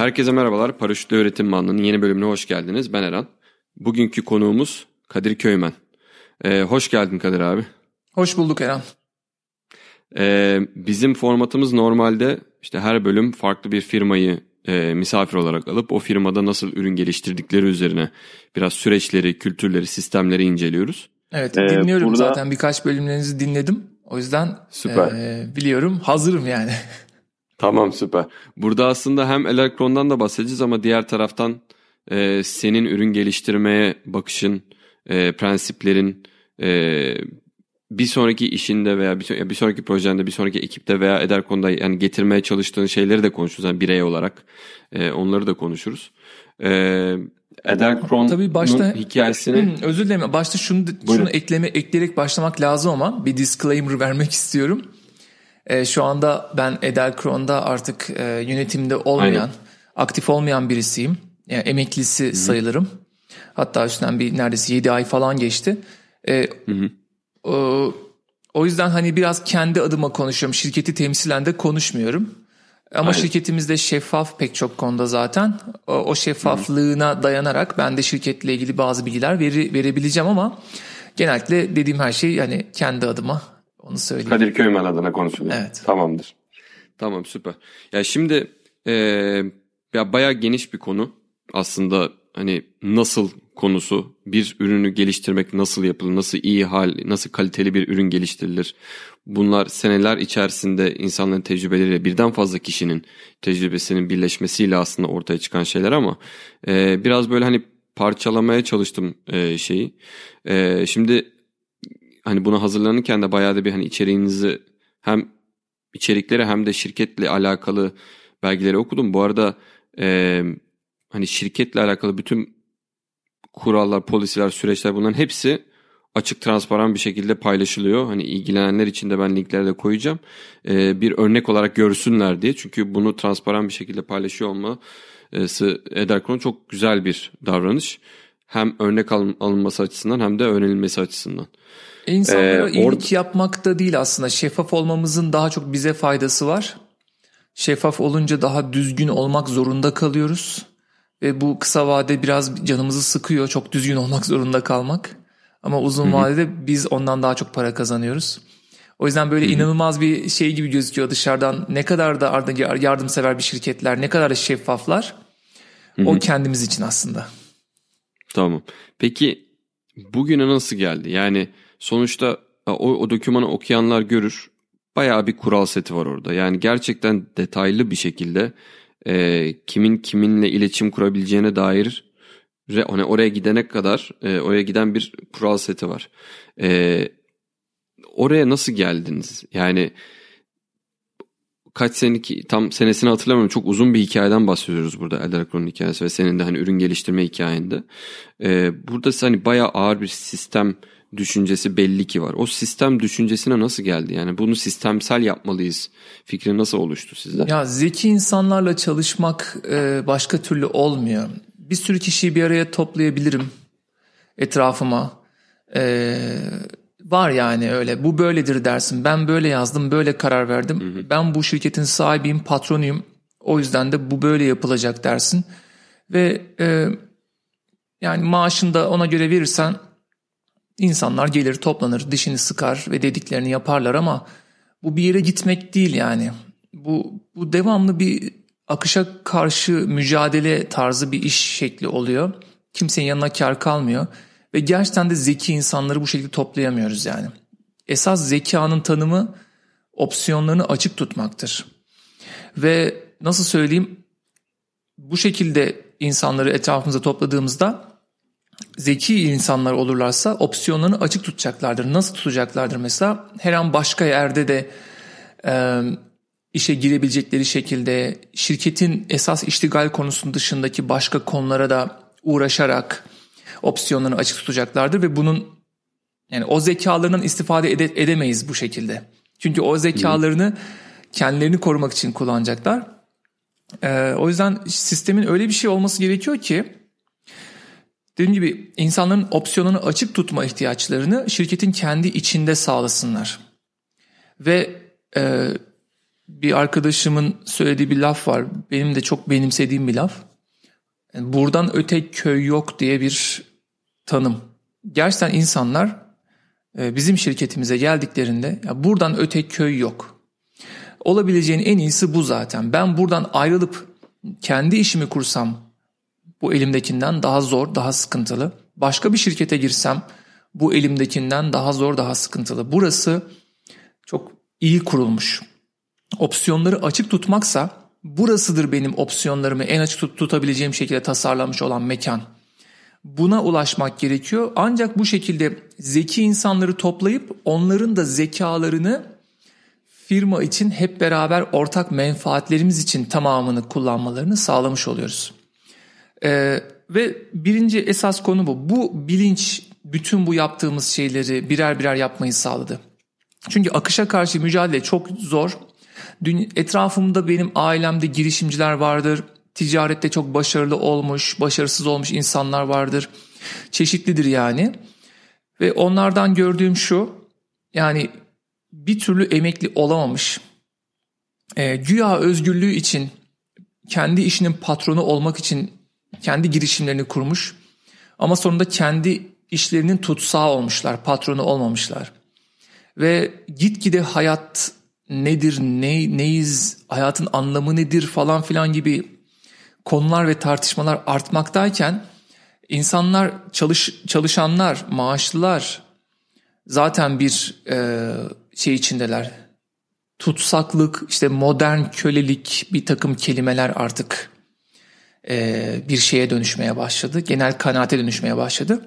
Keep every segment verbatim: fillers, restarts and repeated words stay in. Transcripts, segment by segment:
Herkese merhabalar. Paraşütlü Öğretim Bandı'nın yeni bölümüne hoş geldiniz. Ben Eren. Bugünkü konuğumuz Kadir Köymen. Ee, hoş geldin Kadir abi. Hoş bulduk Eren. Ee, bizim formatımız normalde işte her bölüm farklı bir firmayı e, misafir olarak alıp o firmada nasıl ürün geliştirdikleri üzerine biraz süreçleri, kültürleri, sistemleri inceliyoruz. Evet, dinliyorum ee, burada... zaten birkaç bölümlerinizi dinledim. O yüzden süper. E, biliyorum, hazırım yani. Tamam, süper. Burada aslında hem Elerkron'dan da bahsedeceğiz ama diğer taraftan e, senin ürün geliştirmeye bakışın, e, prensiplerin, e, bir sonraki işinde veya bir, bir sonraki projende, bir sonraki ekipte veya Ederkon'da yani getirmeye çalıştığın şeyleri de konuşuruz. Yani birey olarak e, onları da konuşuruz. E, Ederkon'un başta, hikayesini... Hı, özür dilerim. Başta şunu, şunu ekleme, ekleyerek başlamak lazım ama bir disclaimer vermek istiyorum. E, şu anda ben Ederkron'da artık e, yönetimde olmayan, Aynen. aktif olmayan birisiyim. Yani emeklisi Hı-hı. sayılırım. Hatta üstünden bir neredeyse yedi ay falan geçti. E, o, o yüzden hani biraz kendi adıma konuşuyorum. Şirketi temsilen de konuşmuyorum. Ama Aynen. şirketimizde şeffaf pek çok konuda zaten. O, o şeffaflığına Hı-hı. dayanarak ben de şirketle ilgili bazı bilgiler veri, verebileceğim ama genellikle dediğim her şey yani kendi adıma. Onu söyleyeyim. Kadir Köymen adına konuşuluyor. Evet. Tamamdır. Tamam, süper. Ya şimdi e, ya bayağı geniş bir konu. Aslında hani nasıl konusu, bir ürünü geliştirmek nasıl yapılır, nasıl iyi hal, nasıl kaliteli bir ürün geliştirilir. Bunlar seneler içerisinde insanların tecrübeleriyle birden fazla kişinin tecrübesinin birleşmesiyle aslında ortaya çıkan şeyler ama e, biraz böyle hani parçalamaya çalıştım e, şeyi. E, şimdi hani buna hazırlanırken de bayağı da bir hani içeriğinizi hem içerikleri hem de şirketle alakalı belgeleri okudum. Bu arada e, hani şirketle alakalı bütün kurallar, polisiler, süreçler bunların hepsi açık, transparan bir şekilde paylaşılıyor. Hani ilgilenenler için de ben linkleri de koyacağım. E, bir örnek olarak görsünler diye. Çünkü bunu transparan bir şekilde paylaşıyor olması Ederkron çok güzel bir davranış. Hem örnek alın, alınması açısından hem de öğrenilmesi açısından. İnsanlara ee, iyilik or- yapmak da değil aslında. Şeffaf olmamızın daha çok bize faydası var. Şeffaf olunca daha düzgün olmak zorunda kalıyoruz. Ve bu kısa vadede biraz canımızı sıkıyor. Çok düzgün olmak zorunda kalmak. Ama uzun Hı-hı. vadede biz ondan daha çok para kazanıyoruz. O yüzden böyle Hı-hı. inanılmaz bir şey gibi gözüküyor dışarıdan. Ne kadar da yardımsever bir şirketler, ne kadar da şeffaflar. Hı-hı. O kendimiz için aslında. Tamam. Peki bugüne nasıl geldi? Yani sonuçta o, o dokümanı okuyanlar görür. Bayağı bir kural seti var orada. Yani gerçekten detaylı bir şekilde e, kimin kiminle iletişim kurabileceğine dair re, oraya gidene kadar e, oraya giden bir kural seti var. E, oraya nasıl geldiniz? Yani kaç seneki tam senesini hatırlamıyorum. Çok uzun bir hikayeden bahsediyoruz burada, Ederkron'un hikayesi ve senin de hani ürün geliştirme hikayende. Ee, burada hani bayağı ağır bir sistem düşüncesi belli ki var. O sistem düşüncesine nasıl geldi? Yani bunu sistemsel yapmalıyız fikri nasıl oluştu sizde? Ya zeki insanlarla çalışmak e, başka türlü olmuyor. Bir sürü kişiyi bir araya toplayabilirim etrafıma. Eee Var yani öyle. Bu böyledir dersin. Ben böyle yazdım, böyle karar verdim. Hı hı. Ben bu şirketin sahibiyim, patronuyum. O yüzden de bu böyle yapılacak dersin. Ve e, yani maaşını da ona göre verirsen insanlar gelir, toplanır, dişini sıkar ve dediklerini yaparlar ama bu bir yere gitmek değil yani. Bu, bu devamlı bir akışa karşı mücadele tarzı bir iş şekli oluyor. Kimsenin yanına kar kalmıyor. Ve gerçekten de zeki insanları bu şekilde toplayamıyoruz yani. Esas zekanın tanımı opsiyonlarını açık tutmaktır. Ve nasıl söyleyeyim, bu şekilde insanları etrafımıza topladığımızda zeki insanlar olurlarsa opsiyonlarını açık tutacaklardır. Nasıl tutacaklardır mesela? Her an başka yerde de e, işe girebilecekleri şekilde şirketin esas iştigal konusunun dışındaki başka konulara da uğraşarak opsiyonlarını açık tutacaklardır ve bunun yani o zekalarından istifade ede- edemeyiz bu şekilde. Çünkü o zekalarını kendilerini korumak için kullanacaklar. Ee, o yüzden sistemin öyle bir şey olması gerekiyor ki dediğim gibi insanların opsiyonunu açık tutma ihtiyaçlarını şirketin kendi içinde sağlasınlar. Ve e, bir arkadaşımın söylediği bir laf var. Benim de çok benimsediğim bir laf. Yani buradan öte köy yok diye bir tanım. Gerçekten insanlar bizim şirketimize geldiklerinde ya buradan öte köy yok. Olabileceğin en iyisi bu zaten. Ben buradan ayrılıp kendi işimi kursam bu elimdekinden daha zor, daha sıkıntılı. Başka bir şirkete girsem bu elimdekinden daha zor, daha sıkıntılı. Burası çok iyi kurulmuş. Opsiyonları açık tutmaksa burasıdır benim opsiyonlarımı en açık tut- tutabileceğim şekilde tasarlanmış olan mekan. Buna ulaşmak gerekiyor. Ancak bu şekilde zeki insanları toplayıp onların da zekalarını firma için hep beraber ortak menfaatlerimiz için tamamını kullanmalarını sağlamış oluyoruz. Ee, ve birinci esas konu bu. Bu bilinç bütün bu yaptığımız şeyleri birer birer yapmayı sağladı. Çünkü akışa karşı mücadele çok zor. Dün, etrafımda benim ailemde girişimciler vardır. Ticarette çok başarılı olmuş, başarısız olmuş insanlar vardır. Çeşitlidir yani. Ve onlardan gördüğüm şu, yani bir türlü emekli olamamış. E, güya özgürlüğü için, kendi işinin patronu olmak için kendi girişimlerini kurmuş. Ama sonunda kendi işlerinin tutsağı olmuşlar, patronu olmamışlar. Ve gitgide hayat nedir, ne, neyiz, hayatın anlamı nedir falan filan gibi konular ve tartışmalar artmaktayken insanlar, çalış, çalışanlar, maaşlılar zaten bir e, şey içindeler. Tutsaklık, işte modern kölelik, bir takım kelimeler artık e, bir şeye dönüşmeye başladı. Genel kanaate dönüşmeye başladı.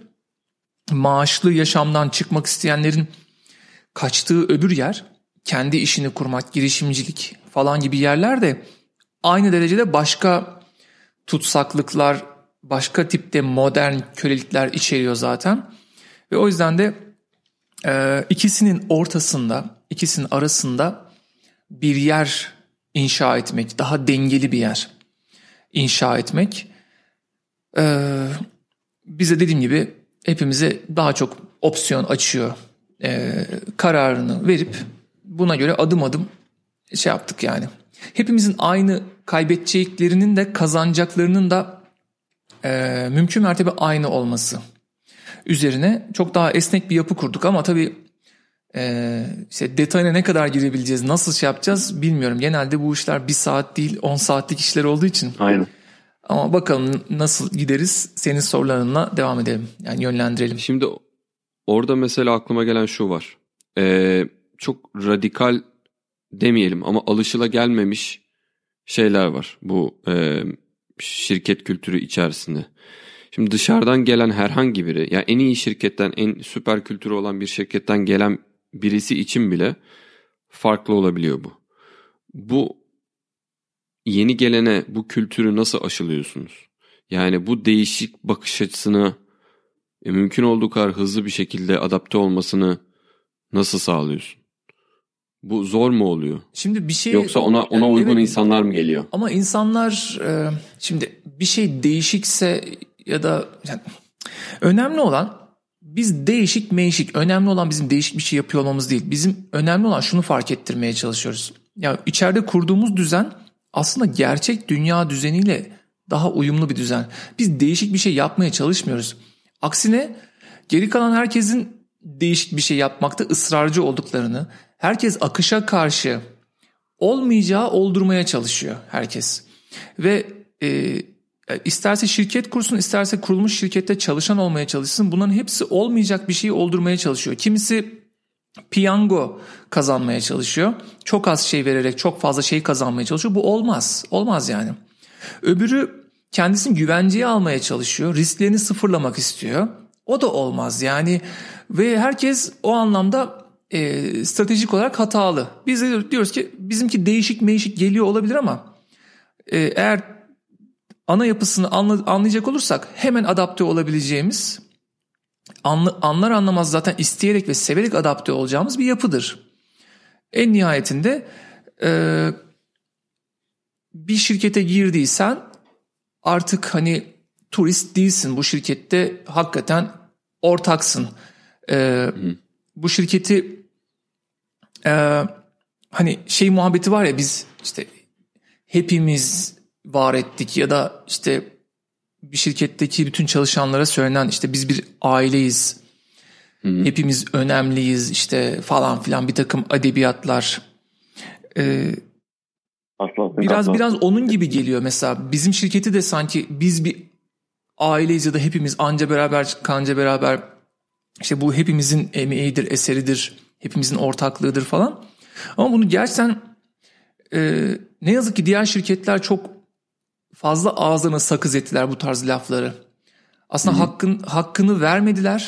Maaşlı yaşamdan çıkmak isteyenlerin kaçtığı öbür yer, kendi işini kurmak, girişimcilik falan gibi yerler de aynı derecede başka tutsaklıklar, başka tipte modern kölelikler içeriyor zaten. Ve o yüzden de e, ikisinin ortasında, ikisinin arasında bir yer inşa etmek, daha dengeli bir yer inşa etmek e, bize dediğim gibi hepimize daha çok opsiyon açıyor. E, kararını verip buna göre adım adım şey yaptık yani. Hepimizin aynı kaybedeceklerinin de kazanacaklarının da e, mümkün mertebe aynı olması üzerine çok daha esnek bir yapı kurduk ama tabii e, işte detayına ne kadar girebileceğiz, nasıl şey yapacağız bilmiyorum. Genelde bu işler bir saat değil on saatlik işler olduğu için. Aynen. Ama bakalım nasıl gideriz, senin sorularınla devam edelim, yani yönlendirelim. Şimdi orada mesela aklıma gelen şu var. Ee, çok radikal demeyelim ama alışılagelmemiş şeyler var bu e, şirket kültürü içerisinde. Şimdi dışarıdan gelen herhangi biri, yani en iyi şirketten, en süper kültürü olan bir şirketten gelen birisi için bile farklı olabiliyor bu. Bu yeni gelene bu kültürü nasıl aşılıyorsunuz? Yani bu değişik bakış açısını e, mümkün olduğu kadar hızlı bir şekilde adapte olmasını nasıl sağlıyorsun? Bu zor mu oluyor? Şimdi bir şey Yoksa ona ona uygun evet, insanlar mı geliyor? Ama insanlar e, şimdi bir şey değişikse ya da yani, önemli olan biz değişik meşik. Önemli olan bizim değişik bir şey yapıyor olmamız değil. Bizim önemli olan şunu fark ettirmeye çalışıyoruz. Ya içeride kurduğumuz düzen aslında gerçek dünya düzeniyle daha uyumlu bir düzen. Biz değişik bir şey yapmaya çalışmıyoruz. Aksine geri kalan herkesin değişik bir şey yapmakta ısrarcı olduklarını, herkes akışa karşı olmayacağı oldurmaya çalışıyor herkes. Ve e, isterse şirket kursun, isterse kurulmuş şirkette çalışan olmaya çalışsın, bunların hepsi olmayacak bir şeyi oldurmaya çalışıyor. Kimisi piyango kazanmaya çalışıyor. Çok az şey vererek çok fazla şey kazanmaya çalışıyor. Bu olmaz. Olmaz yani. Öbürü kendisini güvenceye almaya çalışıyor. Risklerini sıfırlamak istiyor. O da olmaz yani. Ve herkes o anlamda e, stratejik olarak hatalı. Biz de diyoruz ki bizimki değişik meşik geliyor olabilir ama e, eğer ana yapısını anla, anlayacak olursak hemen adapte olabileceğimiz, anla, anlar anlamaz zaten isteyerek ve severek adapte olacağımız bir yapıdır. En nihayetinde e, bir şirkete girdiysen artık hani turist değilsin. Bu şirkette hakikaten ortaksın. E, bu şirketi e, hani şey muhabbeti var ya, biz işte hepimiz var ettik ya da işte bir şirketteki bütün çalışanlara söylenen işte biz bir aileyiz, hı-hı, hepimiz önemliyiz işte falan filan, bir takım edebiyatlar. Ee, Aslan, biraz aslan. biraz onun gibi geliyor mesela. Bizim şirketi de sanki biz bir aileyiz ya da hepimiz anca beraber kanca beraber, işte bu hepimizin emeğidir, eseridir, hepimizin ortaklığıdır falan. Ama bunu gerçekten e, ne yazık ki diğer şirketler çok fazla ağızlarına sakız ettiler bu tarz lafları. Aslında hakkın, hakkını vermediler,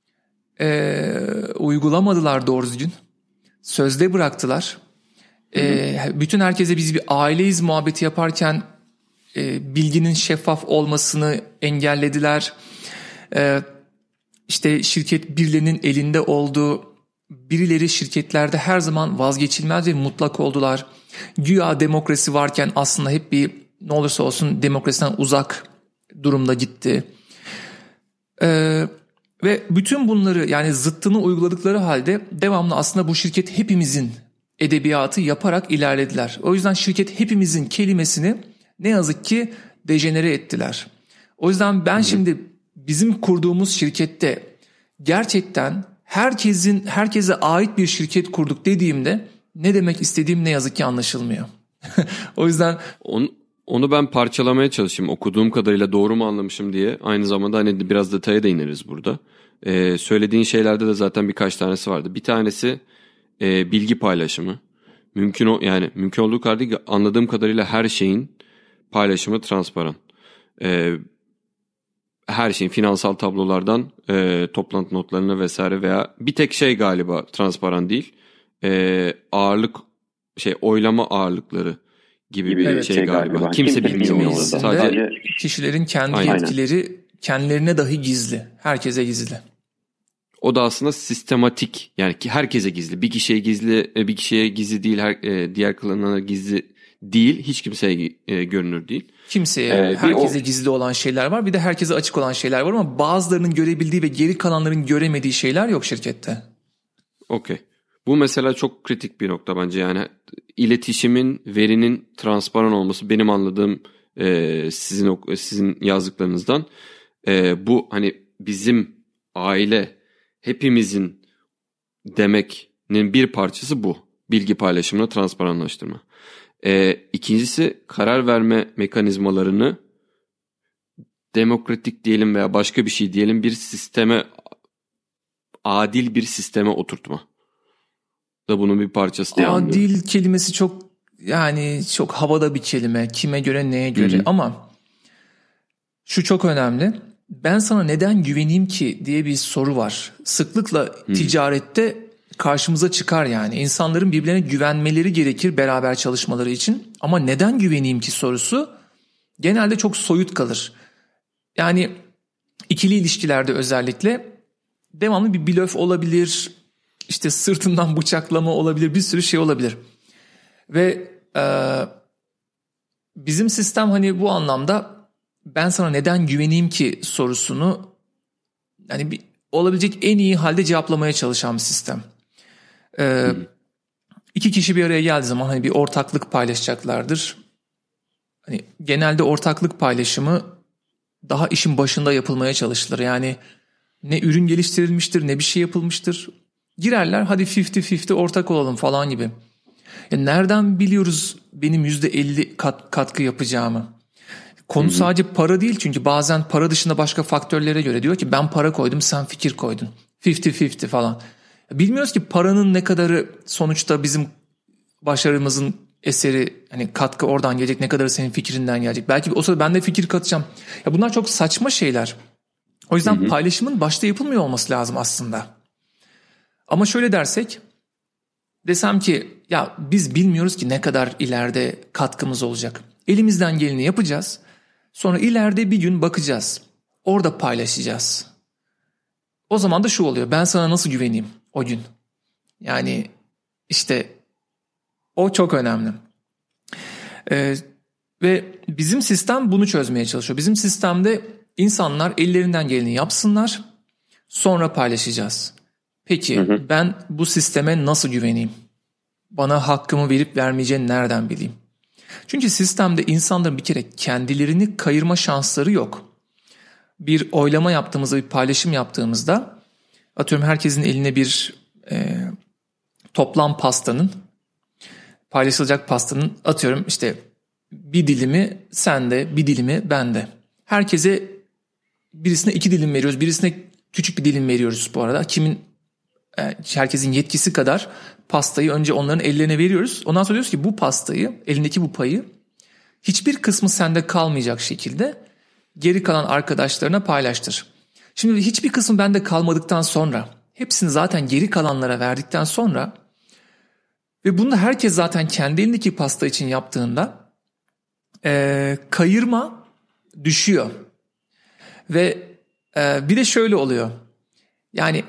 e, uygulamadılar doğru düzgün, sözde bıraktılar. E, bütün herkese biz bir aileyiz muhabbeti yaparken e, bilginin şeffaf olmasını engellediler. E, işte şirket birilerinin elinde olduğu, birileri şirketlerde her zaman vazgeçilmez ve mutlak oldular. Güya demokrasi varken aslında hep bir ne olursa olsun demokrasiden uzak durumda gitti. Ee, ve bütün bunları, yani zıttını uyguladıkları halde devamlı aslında bu şirket hepimizin edebiyatı yaparak ilerlediler. O yüzden şirket hepimizin kelimesini ne yazık ki dejenere ettiler. O yüzden ben, hı-hı, şimdi bizim kurduğumuz şirkette gerçekten herkesin herkese ait bir şirket kurduk dediğimde ne demek istediğim ne yazık ki anlaşılmıyor. O yüzden onu, onu ben parçalamaya çalışayım. Okuduğum kadarıyla doğru mu anlamışım diye. Aynı zamanda hani biraz detaya da ineriz burada. Ee, söylediğin şeylerde de zaten birkaç tanesi vardı. Bir tanesi e, bilgi paylaşımı. Mümkün o yani mümkün olduğu kadar anladığım kadarıyla her şeyin paylaşımı transparan. Ee, her şeyin finansal tablolardan e, toplantı notlarına vesaire veya bir tek şey galiba transparan değil. E, ağırlık şey oylama ağırlıkları gibi, gibi bir evet, şey, şey galiba. galiba. Kimse, Kimse bilmiyor orada. Sadece kişilerin kendi aynen, yetkileri kendilerine dahi gizli. Herkese gizli. O da aslında sistematik, yani ki herkese gizli. Bir kişiye gizli, bir kişiye gizli değil, her, diğer klanlara gizli değil. Hiç kimseye e, görünür değil. Kimseye, ee, herkese o... gizli olan şeyler var. Bir de herkese açık olan şeyler var ama bazılarının görebildiği ve geri kalanların göremediği şeyler yok şirkette. Okey. Bu mesela çok kritik bir nokta bence. Yani iletişimin, verinin transparan olması benim anladığım e, sizin sizin yazdıklarınızdan. E, bu hani bizim aile, hepimizin demeknin bir parçası bu. Bilgi paylaşımını transparanlaştırma. E, ikincisi karar verme mekanizmalarını demokratik diyelim veya başka bir şey diyelim bir sisteme, adil bir sisteme oturtma. Da bunun bir parçası diye anlıyorum. Adil kelimesi çok yani çok havada bir kelime. Kime göre neye göre, hı hı, ama şu çok önemli. Ben sana neden güveneyim ki diye bir soru var. Sıklıkla hı, ticarette karşımıza çıkar yani. İnsanların birbirlerine güvenmeleri gerekir beraber çalışmaları için. Ama neden güveneyim ki sorusu genelde çok soyut kalır. Yani ikili ilişkilerde özellikle devamlı bir blöf olabilir. İşte sırtından bıçaklama olabilir. Bir sürü şey olabilir. Ve e, bizim sistem hani bu anlamda ben sana neden güveneyim ki sorusunu yani bir, olabilecek en iyi halde cevaplamaya çalışan bir sistem. Ee, iki kişi bir araya geldiği zaman hani bir ortaklık paylaşacaklardır. Hani genelde ortaklık paylaşımı daha işin başında yapılmaya çalışılır. Yani ne ürün geliştirilmiştir ne bir şey yapılmıştır. Girerler hadi elli elli ortak olalım falan gibi. Ya nereden biliyoruz benim yüzde elli kat, katkı yapacağımı? Konu hı hı, sadece para değil, çünkü bazen para dışında başka faktörlere göre diyor ki ben para koydum sen fikir koydun. elli elli falan. Bilmiyoruz ki paranın ne kadarı sonuçta bizim başarımızın eseri, hani katkı oradan gelecek, ne kadarı senin fikrinden gelecek. Belki o sırada ben de fikir katacağım. Ya bunlar çok saçma şeyler. O yüzden hı hı, paylaşımın başta yapılmıyor olması lazım aslında. Ama şöyle dersek, desem ki ya biz bilmiyoruz ki ne kadar ileride katkımız olacak. Elimizden geleni yapacağız. Sonra ileride bir gün bakacağız. Orada paylaşacağız. O zaman da şu oluyor. Ben sana nasıl güveneyim o gün? Yani işte o çok önemli. Ee, ve bizim sistem bunu çözmeye çalışıyor. Bizim sistemde insanlar ellerinden geleni yapsınlar. Sonra paylaşacağız. Peki hı hı, ben bu sisteme nasıl güveneyim? bana hakkımı verip vermeyeceğini nereden bileyim? Çünkü sistemde insanların bir kere kendilerini kayırma şansları yok. Bir oylama yaptığımızda, bir paylaşım yaptığımızda atıyorum herkesin eline bir e, toplam pastanın, paylaşılacak pastanın atıyorum işte bir dilimi sende, bir dilimi bende. Herkese birisine iki dilim veriyoruz, birisine küçük bir dilim veriyoruz bu arada. Kimin herkesin yetkisi kadar pastayı önce onların ellerine veriyoruz. Ondan sonra diyoruz ki bu pastayı, elindeki bu payı hiçbir kısmı sende kalmayacak şekilde geri kalan arkadaşlarına paylaştır. Şimdi hiçbir kısmı bende kalmadıktan sonra, hepsini zaten geri kalanlara verdikten sonra ve bunu da herkes zaten kendi elindeki pasta için yaptığında e, kayırma düşüyor. Ve e, bir de şöyle oluyor. Yani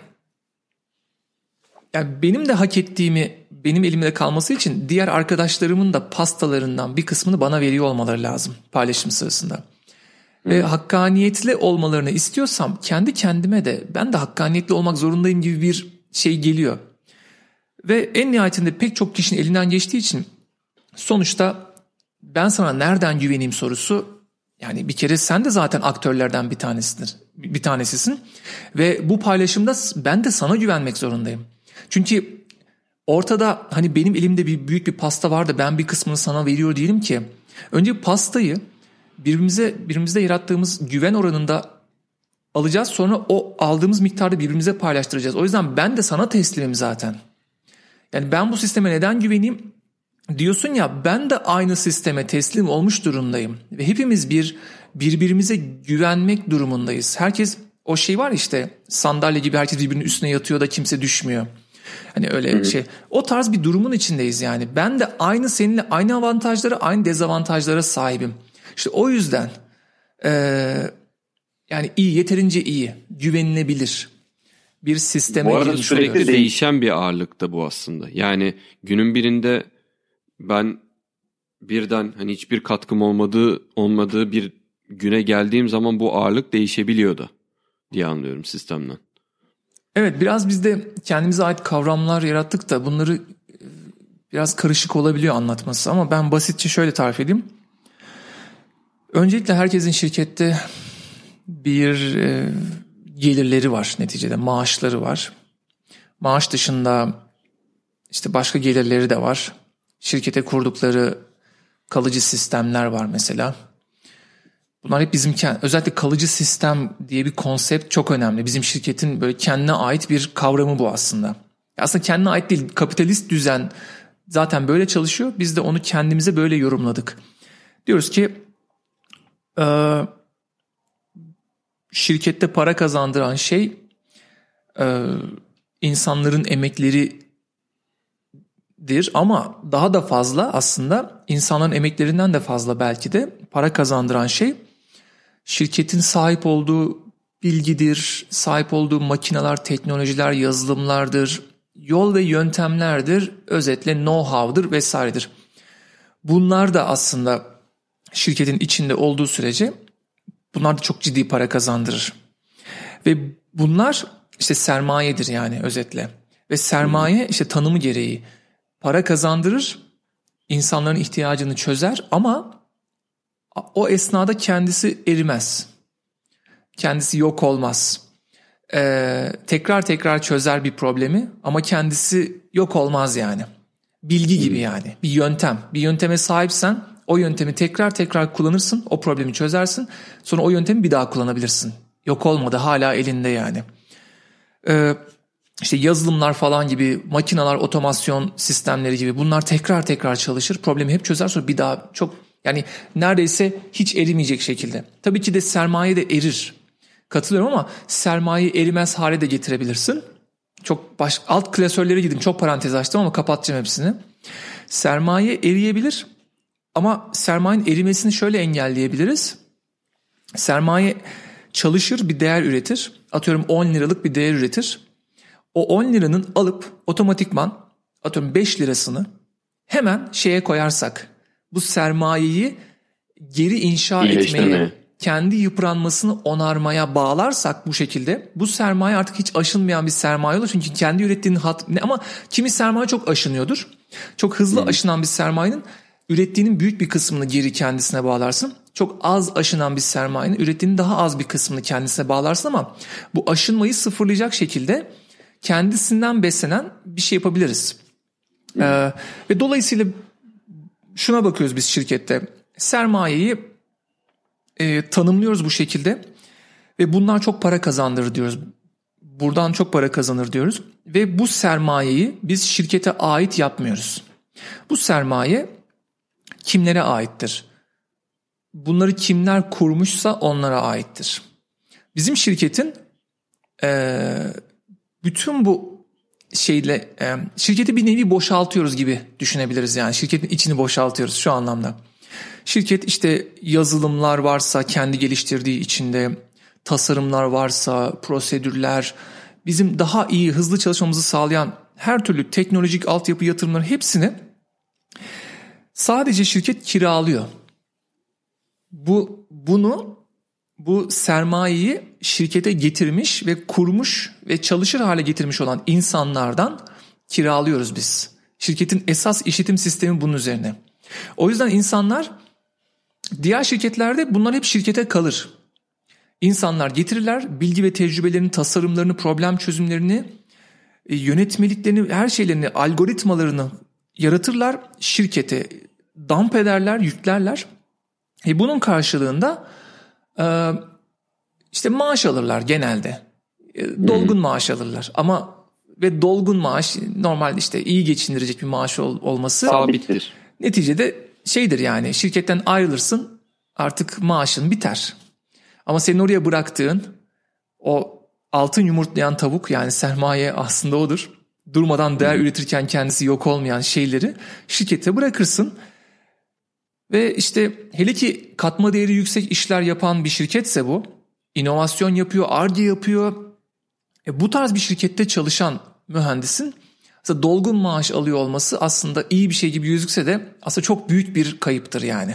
Yani benim de hak ettiğimi benim elimde kalması için diğer arkadaşlarımın da pastalarından bir kısmını bana veriyor olmaları lazım paylaşım sırasında. Hmm. Ve hakkaniyetli olmalarını istiyorsam kendi kendime de ben de hakkaniyetli olmak zorundayım gibi bir şey geliyor. Ve en nihayetinde pek çok kişinin elinden geçtiği için sonuçta ben sana nereden güveneyim sorusu, yani bir kere sen de zaten aktörlerden bir tanesidir, bir tanesisin ve bu paylaşımda ben de sana güvenmek zorundayım. Çünkü ortada hani benim elimde bir büyük bir pasta var da ben bir kısmını sana veriyor değilim ki. Önce pastayı birbirimize birbirimizde yarattığımız güven oranında alacağız, sonra o aldığımız miktarda birbirimize paylaştıracağız. O yüzden ben de sana teslimim zaten. Yani ben bu sisteme neden güveneyim diyorsun ya, ben de aynı sisteme teslim olmuş durumdayım. Ve hepimiz bir birbirimize güvenmek durumundayız. Herkes o şey var işte, sandalye gibi herkes birbirinin üstüne yatıyor da kimse düşmüyor. Hani öyle Hı-hı. şey. O tarz bir durumun içindeyiz yani. Ben de aynı seninle aynı avantajlara, aynı dezavantajlara sahibim. İşte o yüzden e, yani iyi, yeterince iyi, güvenilebilir bir sisteme girmiş oluyoruz. Sürekli değişen bir ağırlıkta bu aslında. Yani günün birinde ben birden hani hiçbir katkım olmadığı olmadığı bir güne geldiğim zaman bu ağırlık değişebiliyordu diye anlıyorum sistemden. Evet, biraz biz de kendimize ait kavramlar yarattık da bunları biraz karışık olabiliyor anlatması, ama ben basitçe şöyle tarif edeyim. Öncelikle herkesin şirkette bir e, gelirleri var, neticede maaşları var. Maaş dışında işte başka gelirleri de var. Şirkete kurdukları kalıcı sistemler var mesela. Bunlar hep bizim özellikle kalıcı sistem diye bir konsept çok önemli. Bizim şirketin böyle kendine ait bir kavramı bu aslında. Aslında kendine ait değil, kapitalist düzen zaten böyle çalışıyor. Biz de onu kendimize böyle yorumladık. Diyoruz ki e, şirkette para kazandıran şey e, insanların emekleridir, ama daha da fazla aslında insanların emeklerinden de fazla belki de para kazandıran şey şirketin sahip olduğu bilgidir, sahip olduğu makineler, teknolojiler, yazılımlardır, yol ve yöntemlerdir, özetle know-how'dır vesairedir. Bunlar da aslında şirketin içinde olduğu sürece bunlar da çok ciddi para kazandırır. Ve bunlar işte sermayedir yani özetle. Ve sermaye işte tanımı gereği para kazandırır, insanların ihtiyacını çözer, ama o esnada kendisi erimez. Kendisi yok olmaz. Ee, tekrar tekrar çözer bir problemi ama kendisi yok olmaz yani. Bilgi gibi yani. Bir yöntem. Bir yönteme sahipsen o yöntemi tekrar tekrar kullanırsın. O problemi çözersin. Sonra o yöntemi bir daha kullanabilirsin. Yok olmadı, hala elinde yani. Ee, işte yazılımlar falan gibi, makineler, otomasyon sistemleri gibi bunlar tekrar tekrar çalışır. Problemi hep çözer, sonra bir daha çok yani neredeyse hiç erimeyecek şekilde. Tabii ki de sermaye de erir. Katılıyorum, ama sermayeyi erimez hale de getirebilirsin. Çok baş, alt klasörlere girdim. Çok parantez açtım ama kapatacağım hepsini. Sermaye eriyebilir, ama sermayenin erimesini şöyle engelleyebiliriz. Sermaye çalışır, bir değer üretir. Atıyorum on liralık bir değer üretir. O on liranın alıp otomatikman atıyorum beş lirasını hemen şeye koyarsak, bu sermayeyi geri inşa etmeye, kendi yıpranmasını onarmaya bağlarsak bu şekilde, bu sermaye artık hiç aşınmayan bir sermaye olur. Çünkü kendi ürettiğinin hat, ama kimi sermaye çok aşınıyordur. Çok hızlı aşınan bir sermayenin ürettiğinin büyük bir kısmını geri kendisine bağlarsın. Çok az aşınan bir sermayenin ürettiğinin daha az bir kısmını kendisine bağlarsın ama bu aşınmayı sıfırlayacak şekilde kendisinden beslenen bir şey yapabiliriz. Ee, ve dolayısıyla şuna bakıyoruz biz şirkette. Sermayeyi e, tanımlıyoruz bu şekilde ve bunlar çok para kazandırır diyoruz. Buradan çok para kazanır diyoruz ve bu sermayeyi biz şirkete ait yapmıyoruz. Bu sermaye kimlere aittir? Bunları kimler kurmuşsa onlara aittir. Bizim şirketin e, bütün bu şeyle e, şirketi bir nevi boşaltıyoruz gibi düşünebiliriz yani. Şirketin içini boşaltıyoruz şu anlamda. Şirket işte yazılımlar varsa kendi geliştirdiği içinde, tasarımlar varsa, prosedürler, bizim daha iyi, hızlı çalışmamızı sağlayan her türlü teknolojik altyapı yatırımları hepsini sadece şirket kiralıyor. Bu bunu bu sermayeyi şirkete getirmiş ve kurmuş ve çalışır hale getirmiş olan insanlardan kiralıyoruz biz. Şirketin esas işletim sistemi bunun üzerine. O yüzden insanlar diğer şirketlerde bunlar hep şirkete kalır. İnsanlar getirirler, bilgi ve tecrübelerini, tasarımlarını, problem çözümlerini, yönetmeliklerini, her şeylerini, algoritmalarını yaratırlar, şirkete dump ederler, yüklerler. E bunun karşılığında e, işte maaş alırlar genelde. E, dolgun hmm. maaş alırlar ama ve dolgun maaş normal işte iyi geçindirecek bir maaş ol, olması sabittir. Neticede şeydir yani şirketten ayrılırsın artık maaşın biter. Ama senin oraya bıraktığın o altın yumurtlayan tavuk yani sermaye aslında odur. Durmadan değer hmm. üretirken kendisi yok olmayan şeyleri şirkete bırakırsın. Ve işte hele ki katma değeri yüksek işler yapan bir şirketse bu, inovasyon yapıyor, Ar-Ge yapıyor. E bu tarz bir şirkette çalışan mühendisin aslında dolgun maaş alıyor olması aslında iyi bir şey gibi gözükse de aslında çok büyük bir kayıptır yani.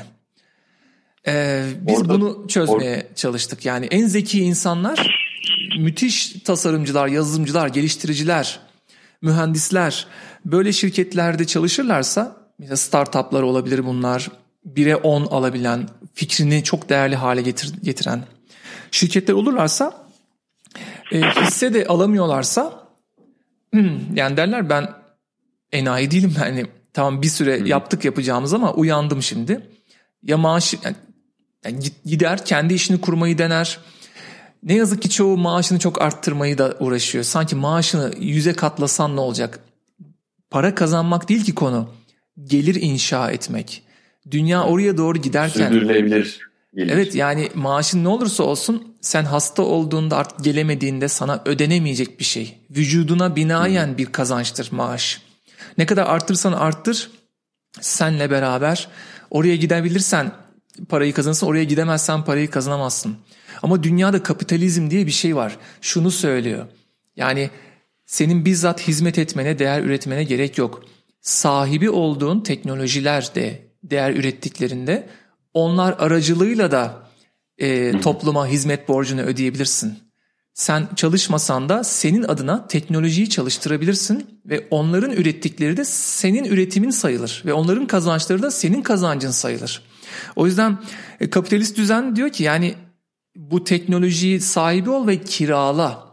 Ee, biz orada, bunu çözmeye orada. çalıştık. Yani en zeki insanlar, müthiş tasarımcılar, yazılımcılar, geliştiriciler, mühendisler böyle şirketlerde çalışırlarsa, mesela startuplar olabilir bunlar, bire on alabilen, fikrini çok değerli hale getir, getiren şirketler olurlarsa, e, hisse de alamıyorlarsa, hmm, yani derler ben enayi değilim yani tamam bir süre hmm. yaptık yapacağımız ama uyandım şimdi. Ya maaş yani, yani gider kendi işini kurmayı dener. Ne yazık ki çoğu maaşını çok arttırmayı da uğraşıyor. Sanki maaşını yüze katlasan ne olacak? Para kazanmak değil ki konu. Gelir inşa etmek. Dünya oraya doğru giderken. Sürdürülebilir gelir. Evet yani maaşın ne olursa olsun sen hasta olduğunda artık gelemediğinde sana ödenemeyecek bir şey. Vücuduna binaen hmm. bir kazançtır maaş. Ne kadar arttırırsan arttır senle beraber oraya gidebilirsen parayı kazanırsın, oraya gidemezsen parayı kazanamazsın. Ama dünyada kapitalizm diye bir şey var. Şunu söylüyor. Yani senin bizzat hizmet etmene, değer üretmene gerek yok. Sahibi olduğun teknolojiler de değer ürettiklerinde onlar aracılığıyla da e, topluma hizmet borcunu ödeyebilirsin. Sen çalışmasan da senin adına teknolojiyi çalıştırabilirsin ve onların ürettikleri de senin üretimin sayılır ve onların kazançları da senin kazancın sayılır. O yüzden e, kapitalist düzen diyor ki yani bu teknolojiyi sahibi ol ve kirala.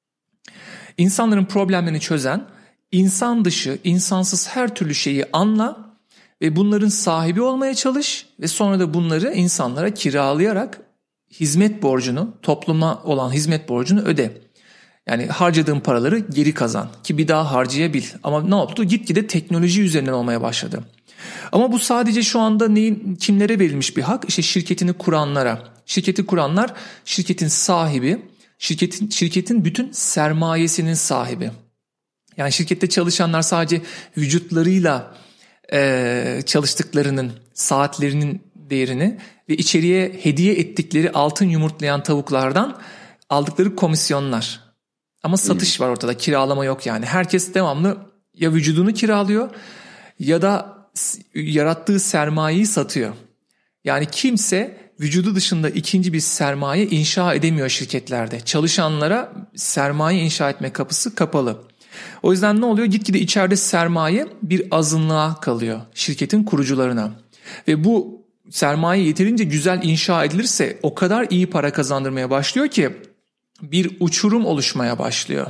İnsanların problemlerini çözen, insan dışı, insansız her türlü şeyi anla ve bunların sahibi olmaya çalış ve sonra da bunları insanlara kiralayarak hizmet borcunu, topluma olan hizmet borcunu öde. Yani harcadığın paraları geri kazan ki bir daha harcayabil. Ama ne oldu? Gitgide teknoloji üzerinden olmaya başladı. Ama bu sadece şu anda neyin, kimlere verilmiş bir hak? İşte şirketini kuranlara. Şirketi kuranlar şirketin sahibi, şirketin şirketin bütün sermayesinin sahibi. Yani şirkette çalışanlar sadece vücutlarıyla e, çalıştıklarının, saatlerinin değerini ve içeriye hediye ettikleri altın yumurtlayan tavuklardan aldıkları komisyonlar. Ama satış var ortada, kiralama yok yani. Herkes devamlı ya vücudunu kiralıyor ya da yarattığı sermayeyi satıyor. Yani kimse vücudu dışında ikinci bir sermaye inşa edemiyor şirketlerde. Çalışanlara sermaye inşa etme kapısı kapalı. O yüzden ne oluyor? Gitgide içeride sermaye bir azınlığa kalıyor şirketin kurucularına. Ve bu sermaye yeterince güzel inşa edilirse o kadar iyi para kazandırmaya başlıyor ki bir uçurum oluşmaya başlıyor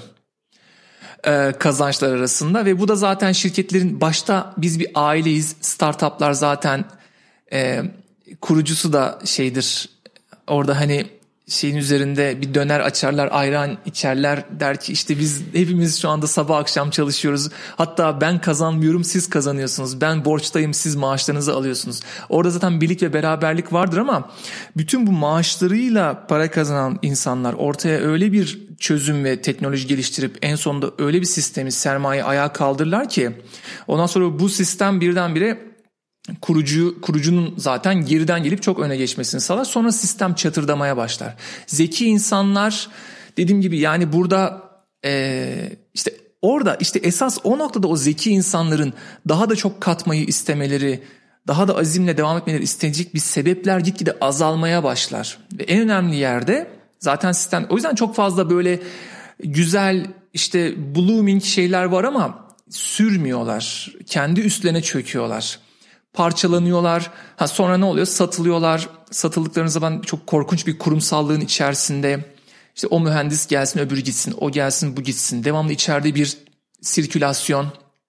ee, kazançlar arasında. Ve bu da zaten şirketlerin başta biz bir aileyiz, startuplar zaten e, kurucusu da şeydir orada hani şeyin üzerinde bir döner açarlar, ayran içerler, der ki işte biz hepimiz şu anda sabah akşam çalışıyoruz. Hatta ben kazanmıyorum, siz kazanıyorsunuz. Ben borçtayım, siz maaşlarınızı alıyorsunuz. Orada zaten birlik ve beraberlik vardır ama bütün bu maaşlarıyla para kazanan insanlar ortaya öyle bir çözüm ve teknoloji geliştirip en sonunda öyle bir sistemi, sermaye ayağa kaldırırlar ki ondan sonra bu sistem birdenbire kurucu kurucunun zaten geriden gelip çok öne geçmesini sağlar. Sonra sistem çatırdamaya başlar. Zeki insanlar dediğim gibi yani burada e, işte orada işte esas o noktada o zeki insanların daha da çok katmayı istemeleri, daha da azimle devam etmeleri isteyecek bir sebepler gitgide azalmaya başlar. Ve en önemli yerde zaten sistem, o yüzden çok fazla böyle güzel işte blooming şeyler var ama sürmüyorlar. Kendi üstlerine çöküyorlar. Parçalanıyorlar. Ha sonra ne oluyor? Satılıyorlar. Satıldıklarını zaman çok korkunç bir kurumsallığın içerisinde işte o mühendis gelsin öbürü gitsin, o gelsin bu gitsin. Devamlı içeride bir sirkülasyon.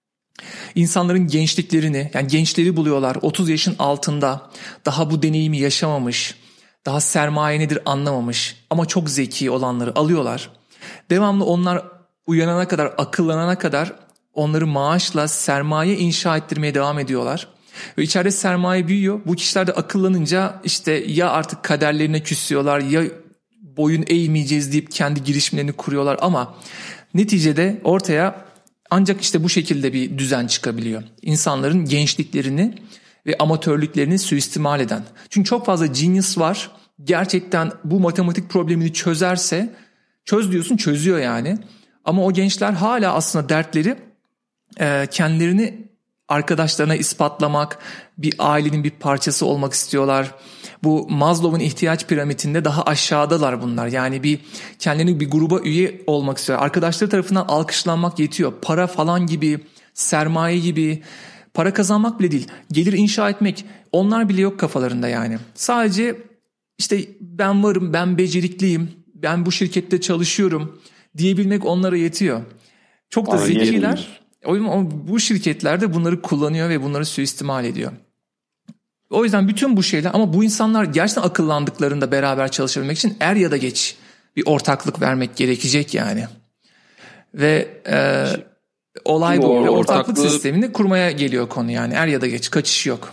İnsanların gençliklerini yani gençleri buluyorlar. otuz yaşın altında daha bu deneyimi yaşamamış, daha sermaye nedir anlamamış ama çok zeki olanları alıyorlar. Devamlı onlar uyanana kadar, akıllanana kadar onları maaşla sermaye inşa ettirmeye devam ediyorlar. Ve içeride sermaye büyüyor. Bu kişiler de akıllanınca işte ya artık kaderlerine küsüyorlar ya boyun eğmeyeceğiz deyip kendi girişimlerini kuruyorlar ama neticede ortaya ancak işte bu şekilde bir düzen çıkabiliyor. İnsanların gençliklerini ve amatörlüklerini suistimal eden. Çünkü çok fazla genius var. Gerçekten bu matematik problemini çözerse çöz diyorsun çözüyor yani. Ama o gençler hala aslında dertleri e, kendilerini arkadaşlarına ispatlamak, bir ailenin bir parçası olmak istiyorlar. Bu Maslow'un ihtiyaç piramidinde daha aşağıdalar bunlar. Yani bir kendilerini bir gruba üye olmak istiyorlar. Arkadaşları tarafından alkışlanmak yetiyor. Para falan gibi, sermaye gibi, para kazanmak bile değil. Gelir inşa etmek, onlar bile yok kafalarında yani. Sadece işte ben varım, ben becerikliyim, ben bu şirkette çalışıyorum diyebilmek onlara yetiyor. Çok da zekiler. O yüzden bu şirketler de bunları kullanıyor ve bunları suistimal ediyor. O yüzden bütün bu şeyler ama bu insanlar gerçekten akıllandıklarında beraber çalışabilmek için er ya da geç bir ortaklık vermek gerekecek yani. Ve e, olay bu. O, ve ortaklığı, ortaklık sistemini kurmaya geliyor konu yani er ya da geç kaçış yok.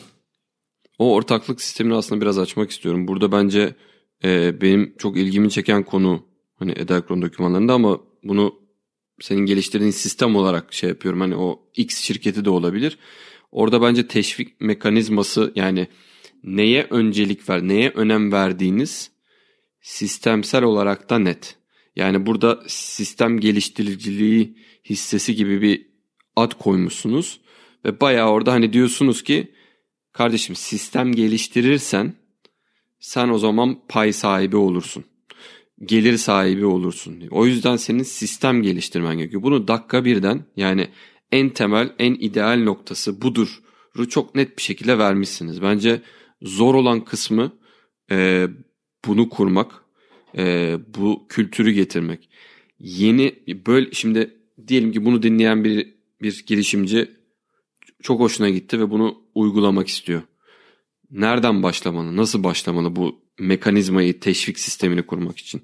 O ortaklık sistemini aslında biraz açmak istiyorum. Burada bence e, benim çok ilgimi çeken konu hani Edelkron dokümanlarında ama bunu senin geliştirdiğin sistem olarak şey yapıyorum. Hani o X şirketi de olabilir. Orada bence teşvik mekanizması yani neye öncelik ver, neye önem verdiğiniz sistemsel olarak da net. Yani burada sistem geliştiriciliği hissesi gibi bir ad koymuşsunuz. Ve bayağı orada hani diyorsunuz ki kardeşim sistem geliştirirsen sen o zaman pay sahibi olursun. Gelir sahibi olursun diye. O yüzden senin sistem geliştirmen gerekiyor. Bunu dakika birden yani en temel, en ideal noktası budur. Çok net bir şekilde vermişsiniz. Bence zor olan kısmı e, bunu kurmak, e, bu kültürü getirmek. Yeni böyle şimdi diyelim ki bunu dinleyen bir bir girişimci çok hoşuna gitti ve bunu uygulamak istiyor. Nereden başlamalı? Nasıl başlamalı bu mekanizmayı, teşvik sistemini kurmak için?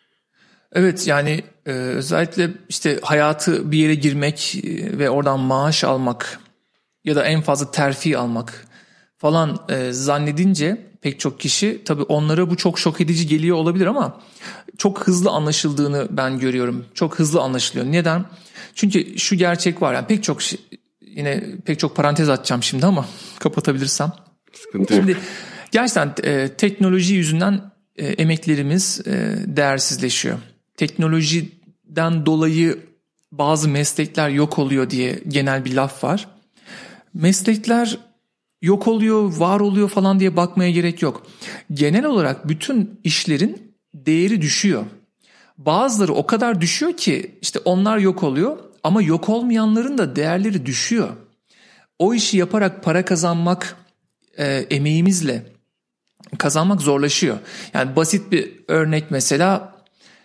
Evet yani e, özellikle işte hayatı bir yere girmek e, ve oradan maaş almak ya da en fazla terfi almak falan e, zannedince pek çok kişi tabii onlara bu çok şok edici geliyor olabilir ama çok hızlı anlaşıldığını ben görüyorum. Çok hızlı anlaşılıyor. Neden? Çünkü şu gerçek var yani pek çok şey, yine pek çok parantez açacağım şimdi ama kapatabilirsem. Sıkıntı yok. Şimdi gerçekten e, teknoloji yüzünden e, emeklerimiz e, değersizleşiyor. Teknolojiden dolayı bazı meslekler yok oluyor diye genel bir laf var. Meslekler yok oluyor, var oluyor falan diye bakmaya gerek yok. Genel olarak bütün işlerin değeri düşüyor. Bazıları o kadar düşüyor ki işte onlar yok oluyor Ama yok olmayanların da değerleri düşüyor. O işi yaparak para kazanmak e, emeğimizle kazanmak zorlaşıyor. Yani basit bir örnek mesela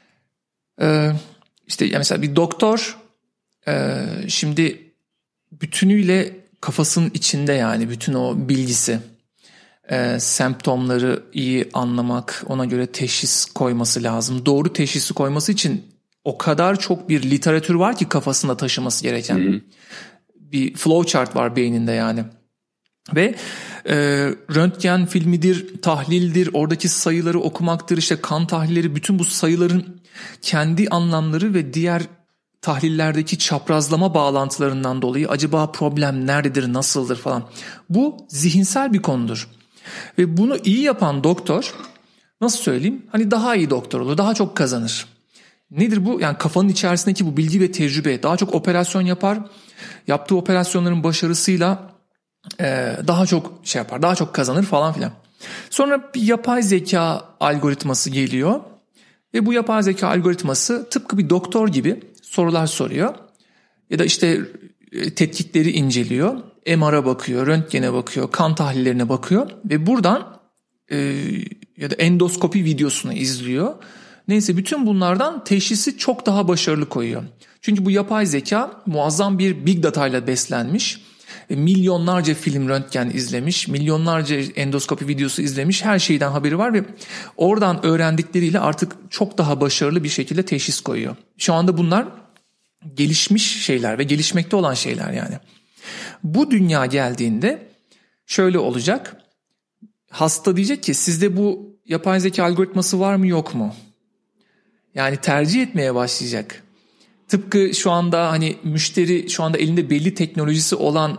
e, işte ya mesela bir doktor e, şimdi bütünüyle kafasının içinde yani bütün o bilgisi, e, semptomları iyi anlamak, ona göre teşhis koyması lazım. Doğru teşhisi koyması için o kadar çok bir literatür var ki kafasında taşıması gereken. Hı hı. Bir flowchart var beyninde yani. Ve e, röntgen filmidir, tahlildir, oradaki sayıları okumaktır, işte kan tahlilleri, bütün bu sayıların kendi anlamları ve diğer tahlillerdeki çaprazlama bağlantılarından dolayı acaba problem nerededir, nasıldır falan. Bu zihinsel bir konudur. Ve bunu iyi yapan doktor, nasıl söyleyeyim, hani daha iyi doktor olur, daha çok kazanır. Nedir bu? Yani kafanın içerisindeki bu bilgi ve tecrübe, daha çok operasyon yapar, yaptığı operasyonların başarısıyla e, daha çok şey yapar, daha çok kazanır falan filan. Sonra bir yapay zeka algoritması geliyor ve bu yapay zeka algoritması tıpkı bir doktor gibi sorular soruyor ya da işte tetkikleri inceliyor, M R'a bakıyor, röntgene bakıyor, kan tahlillerine bakıyor ve buradan e, ya da endoskopi videosunu izliyor. Neyse bütün bunlardan teşhisi çok daha başarılı koyuyor. Çünkü bu yapay zeka muazzam bir big data ile beslenmiş. Milyonlarca film röntgen izlemiş, milyonlarca endoskopi videosu izlemiş, her şeyden haberi var ve oradan öğrendikleriyle artık çok daha başarılı bir şekilde teşhis koyuyor. Şu anda bunlar gelişmiş şeyler ve gelişmekte olan şeyler yani. Bu dünya geldiğinde şöyle olacak. Hasta diyecek ki sizde bu yapay zeka algoritması var mı yok mu? Yani tercih etmeye başlayacak. Tıpkı şu anda hani müşteri şu anda elinde belli teknolojisi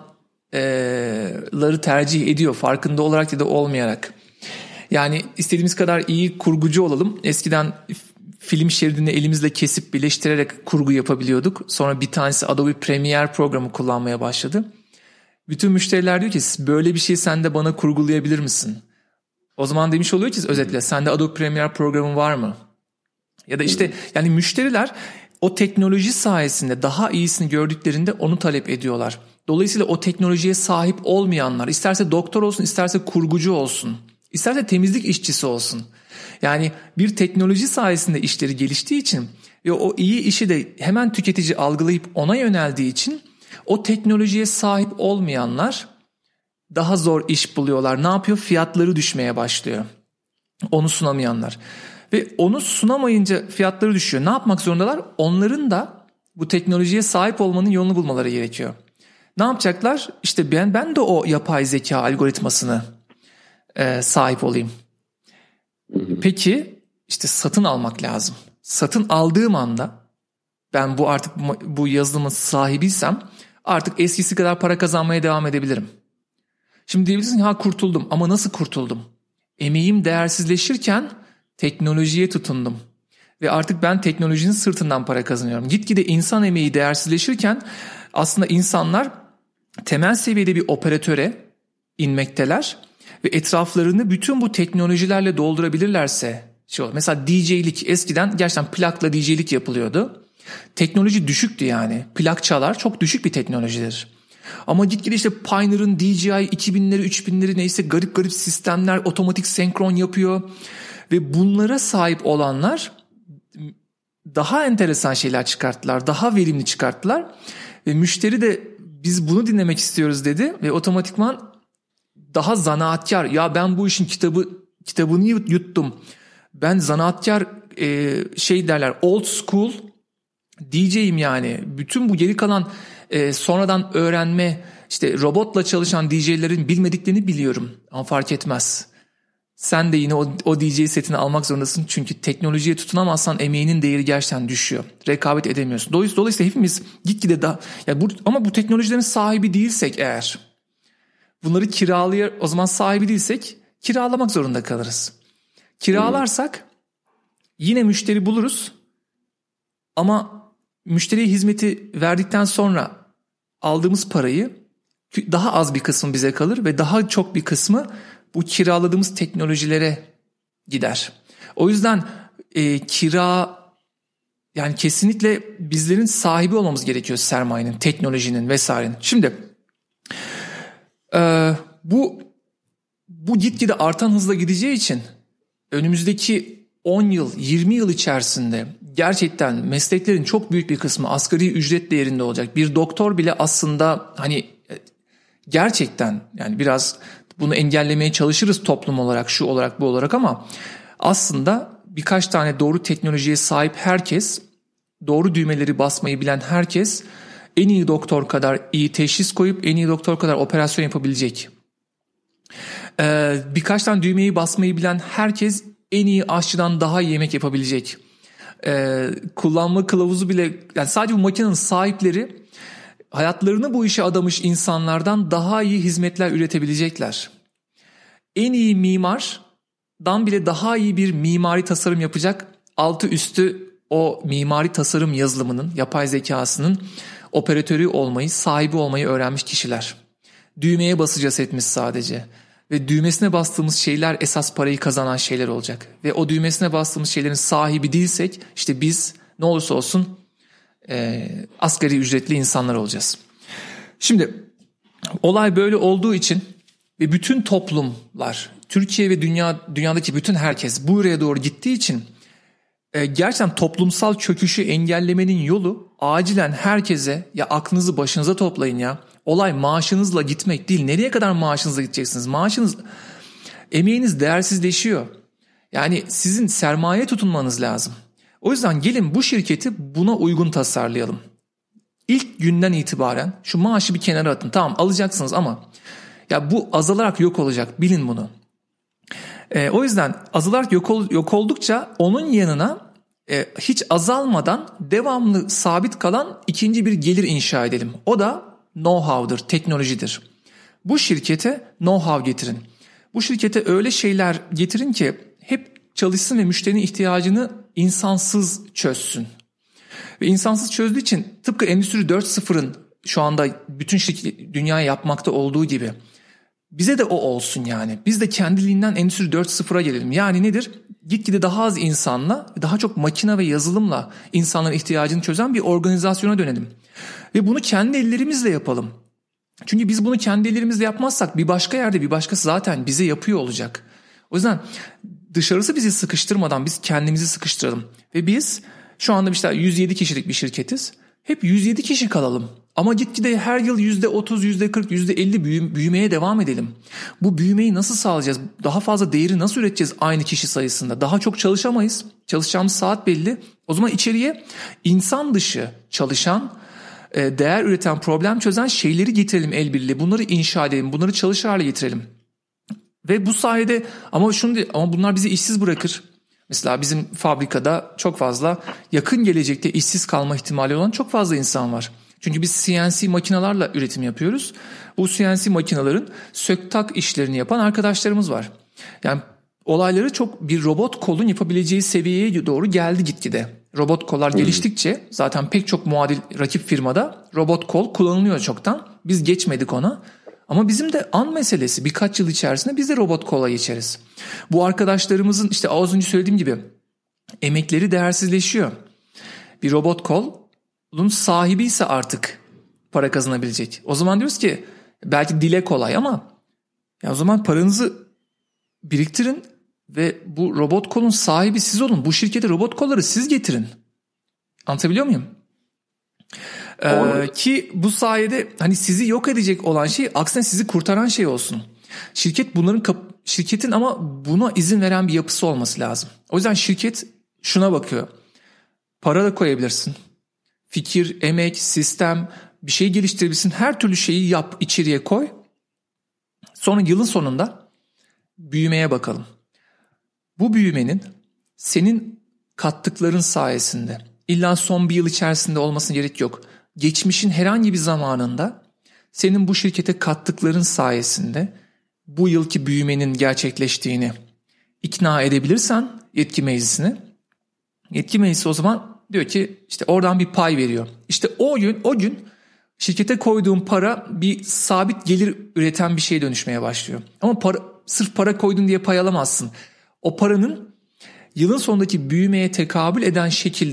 olanları tercih ediyor farkında olarak ya da olmayarak. Yani istediğimiz kadar iyi kurgucu olalım. Eskiden film şeridini elimizle kesip birleştirerek kurgu yapabiliyorduk. Sonra bir tanesi Adobe Premiere programı kullanmaya başladı. Bütün müşteriler diyor ki böyle bir şey sen de bana kurgulayabilir misin? O zaman demiş oluyor ki özetle sende Adobe Premiere programı var mı? Ya da işte yani müşteriler o teknoloji sayesinde daha iyisini gördüklerinde onu talep ediyorlar. Dolayısıyla o teknolojiye sahip olmayanlar isterse doktor olsun isterse kurgucu olsun isterse temizlik işçisi olsun. Yani bir teknoloji sayesinde işleri geliştiği için ve o iyi işi de hemen tüketici algılayıp ona yöneldiği için o teknolojiye sahip olmayanlar daha zor iş buluyorlar. Ne yapıyor? Fiyatları düşmeye başlıyor. Onu sunamayanlar. Ve onu sunamayınca fiyatları düşüyor. Ne yapmak zorundalar? Onların da bu teknolojiye sahip olmanın yolunu bulmaları gerekiyor. Ne yapacaklar? İşte ben ben de o yapay zeka algoritmasını e, sahip olayım. Peki işte satın almak lazım. Satın aldığım anda ben bu artık bu yazılımın sahibiysem artık eskisi kadar para kazanmaya devam edebilirim. Şimdi diyebilirsin ki ha kurtuldum ama nasıl kurtuldum? Emeğim değersizleşirken teknolojiye tutundum. Ve artık ben teknolojinin sırtından para kazanıyorum. Gitgide insan emeği değersizleşirken aslında insanlar temel seviyede bir operatöre inmekteler. Ve etraflarını bütün bu teknolojilerle doldurabilirlerse şey olur. Mesela D J'lik eskiden gerçekten plakla D J'lik yapılıyordu. Teknoloji düşüktü yani. Plak çalar çok düşük bir teknolojidir. Ama gitgide işte Pioneer'ın D J I iki binleri üç binleri neyse garip garip sistemler otomatik senkron yapıyor. Ve bunlara sahip olanlar daha enteresan şeyler çıkarttılar. Daha verimli çıkarttılar. Ve müşteri de biz bunu dinlemek istiyoruz dedi. Ve otomatikman daha zanaatkar. Ya ben bu işin kitabı kitabını yuttum. Ben zanaatkar e, şey derler old school D J'yim yani. Bütün bu geri kalan e, sonradan öğrenme işte robotla çalışan D J'lerin bilmediklerini biliyorum. Ama fark etmez. Sen de yine o, o D J setini almak zorundasın. Çünkü teknolojiye tutunamazsan emeğinin değeri gerçekten düşüyor. Rekabet edemiyorsun. Dolayısıyla, dolayısıyla hepimiz gitgide daha... Ya bu, ama bu teknolojilerin sahibi değilsek eğer... Bunları kiralıyor, o zaman sahibi değilsek kiralamak zorunda kalırız. Kiralarsak yine müşteri buluruz. Ama müşteriye hizmeti verdikten sonra aldığımız parayı daha az bir kısmı bize kalır ve daha çok bir kısmı bu kiraladığımız teknolojilere gider. O yüzden e, kira yani kesinlikle bizlerin sahibi olmamız gerekiyor sermayenin, teknolojinin vesairenin. Şimdi e, bu bu gitgide artan hızla gideceği için önümüzdeki on yıl, yirmi yıl içerisinde gerçekten mesleklerin çok büyük bir kısmı asgari ücret değerinde olacak. Bir doktor bile aslında hani gerçekten yani biraz bunu engellemeye çalışırız toplum olarak, şu olarak, bu olarak ama aslında birkaç tane doğru teknolojiye sahip herkes, doğru düğmeleri basmayı bilen herkes en iyi doktor kadar iyi teşhis koyup en iyi doktor kadar operasyon yapabilecek. Ee, birkaç tane düğmeyi basmayı bilen herkes en iyi aşçıdan daha iyi yemek yapabilecek. Ee, kullanma kılavuzu bile, yani sadece bu makinenin sahipleri hayatlarını bu işe adamış insanlardan daha iyi hizmetler üretebilecekler. En iyi mimardan bile daha iyi bir mimari tasarım yapacak, altı üstü o mimari tasarım yazılımının, yapay zekasının operatörü olmayı, sahibi olmayı öğrenmiş kişiler. Düğmeye basacağız hepimiz sadece. Ve düğmesine bastığımız şeyler esas parayı kazanan şeyler olacak. Ve o düğmesine bastığımız şeylerin sahibi değilsek işte biz ne olursa olsun e, asgari ücretli insanlar olacağız. Şimdi olay böyle olduğu için ve bütün toplumlar, Türkiye ve dünya dünyadaki bütün herkes buraya doğru gittiği için e, gerçekten toplumsal çöküşü engellemenin yolu acilen herkese ya aklınızı başınıza toplayın ya. Olay maaşınızla gitmek değil. Nereye kadar maaşınızla gideceksiniz? Maaşınız, emeğiniz değersizleşiyor. Yani sizin sermaye tutunmanız lazım. O yüzden gelin bu şirketi buna uygun tasarlayalım. İlk günden itibaren şu maaşı bir kenara atın. Tamam alacaksınız ama ya bu azalarak yok olacak. Bilin bunu. E, o yüzden azalarak yok, ol, yok oldukça onun yanına e, hiç azalmadan devamlı sabit kalan ikinci bir gelir inşa edelim. O da know-how'dır, teknolojidir. Bu şirkete know-how getirin. Bu şirkete öyle şeyler getirin ki hep çalışsın ve müşterinin ihtiyacını insansız çözsün. Ve insansız çözdüğü için tıpkı Endüstri dört nokta sıfırın şu anda bütün şirket, dünya yapmakta olduğu gibi bize de o olsun yani. Biz de kendiliğinden Endüstri dört nokta sıfıra gelelim. Yani nedir? Gitgide daha az insanla, daha çok makine ve yazılımla insanların ihtiyacını çözen bir organizasyona dönelim. Ve bunu kendi ellerimizle yapalım. Çünkü biz bunu kendi ellerimizle yapmazsak bir başka yerde bir başkası zaten bize yapıyor olacak. O yüzden dışarısı bizi sıkıştırmadan biz kendimizi sıkıştıralım. Ve biz şu anda işte yüz yedi kişilik bir şirketiz. Hep yüz yedi kişi kalalım. Ama gitgide her yıl yüzde otuz, yüzde kırk, yüzde elli büyümeye devam edelim. Bu büyümeyi nasıl sağlayacağız? Daha fazla değeri nasıl üreteceğiz aynı kişi sayısında? Daha çok çalışamayız. Çalışacağımız saat belli. O zaman içeriye insan dışı çalışan, değer üreten, problem çözen şeyleri getirelim el birliği. Bunları inşa edelim, bunları çalışır hale getirelim. Ve bu sayede ama şunu değil, ama bunlar bizi işsiz bırakır. Mesela bizim fabrikada çok fazla yakın gelecekte işsiz kalma ihtimali olan çok fazla insan var. Çünkü biz C N C makinalarla üretim yapıyoruz. Bu C N C makinaların sök-tak işlerini yapan arkadaşlarımız var. Yani olayları çok bir robot kolun yapabileceği seviyeye doğru geldi gitgide. Robot kollar geliştikçe zaten pek çok muadil rakip firmada robot kol kullanılıyor çoktan. Biz geçmedik ona. Ama bizim de an meselesi, birkaç yıl içerisinde biz de robot kola geçeriz. Bu arkadaşlarımızın işte az önce söylediğim gibi emekleri değersizleşiyor. Bir robot kolun sahibi ise artık para kazanabilecek. O zaman diyoruz ki belki dile kolay ama ya o zaman paranızı biriktirin ve bu robot kolun sahibi siz olun. Bu şirkete robot kolları siz getirin. Anlatabiliyor muyum? Ee, ki bu sayede hani sizi yok edecek olan şey aksine sizi kurtaran şey olsun. Şirket bunların kap- şirketin ama buna izin veren bir yapısı olması lazım. O yüzden şirket şuna bakıyor. Para da koyabilirsin. Fikir, emek, sistem, bir şey geliştirebilirsin. Her türlü şeyi yap, içeriye koy. Sonra yılın sonunda büyümeye bakalım. Bu büyümenin senin kattıkların sayesinde, illa son bir yıl içerisinde olmasına gerek yok. Geçmişin herhangi bir zamanında senin bu şirkete kattıkların sayesinde bu yılki büyümenin gerçekleştiğini ikna edebilirsen yetki meclisini, yetki meclisi o zaman diyor ki işte oradan bir pay veriyor. İşte o gün o gün şirkete koyduğun para bir sabit gelir üreten bir şeye dönüşmeye başlıyor. Ama para, sırf para koydun diye pay alamazsın. O paranın yılın sonundaki büyümeye tekabül eden şekilde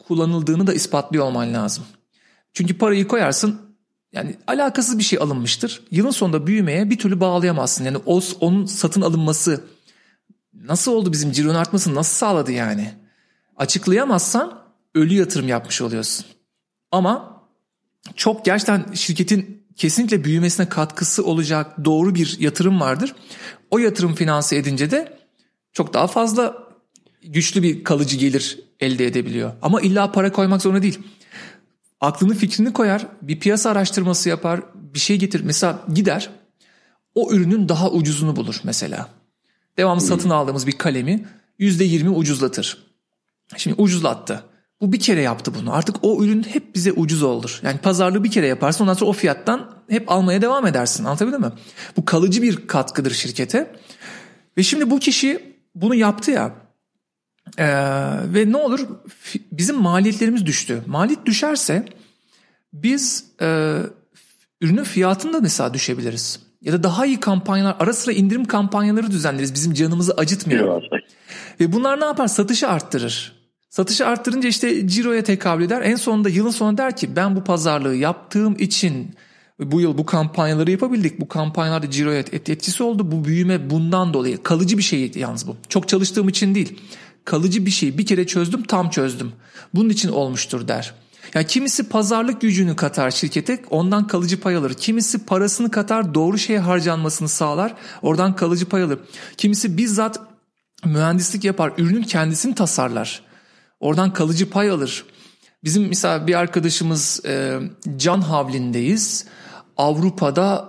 kullanıldığını da ispatlıyor olman lazım. Çünkü parayı koyarsın, yani alakasız bir şey alınmıştır. Yılın sonunda büyümeye bir türlü bağlayamazsın. Yani o, onun satın alınması nasıl oldu, bizim cironun artmasını nasıl sağladı yani? Açıklayamazsan ölü yatırım yapmış oluyorsun. Ama çok gerçekten şirketin kesinlikle büyümesine katkısı olacak doğru bir yatırım vardır. O yatırım finanse edince de çok daha fazla güçlü bir kalıcı gelir elde edebiliyor. Ama illa para koymak zorunda değil. Aklını fikrini koyar, bir piyasa araştırması yapar, bir şey getirir. Mesela gider, o ürünün daha ucuzunu bulur mesela. Devamlı hmm. satın aldığımız bir kalemi yüzde yirmi ucuzlatır. Şimdi ucuzlattı. Bu bir kere yaptı bunu. Artık o ürün hep bize ucuz olur. Yani pazarlığı bir kere yaparsın, ondan sonra o fiyattan hep almaya devam edersin. Anlatabildim mi? Bu kalıcı bir katkıdır şirkete. Ve şimdi bu kişi bunu yaptı ya. Ee, ve ne olur? Bizim maliyetlerimiz düştü. Maliyet düşerse biz e, ürünün fiyatında mesela düşebiliriz. Ya da daha iyi kampanyalar, ara sıra indirim kampanyaları düzenleriz. Bizim canımızı acıtmıyor. Ve bunlar ne yapar? Satışı arttırır. Satışı arttırınca işte ciroya tekabül eder. En sonunda, yılın sonunda der ki ben bu pazarlığı yaptığım için bu yıl bu kampanyaları yapabildik. Bu kampanyalarda ciroya et, etkisi oldu. Bu büyüme bundan dolayı. Kalıcı bir şey yalnız bu. Çok çalıştığım için değil. Kalıcı bir şey. Bir kere çözdüm, tam çözdüm. Bunun için olmuştur der. Yani kimisi pazarlık gücünü katar şirkete, ondan kalıcı pay alır. Kimisi parasını katar, doğru şeye harcanmasını sağlar, oradan kalıcı pay alır. Kimisi bizzat mühendislik yapar, ürünün kendisini tasarlar. Oradan kalıcı pay alır. Bizim mesela bir arkadaşımız e, can havlindeyiz. Avrupa'da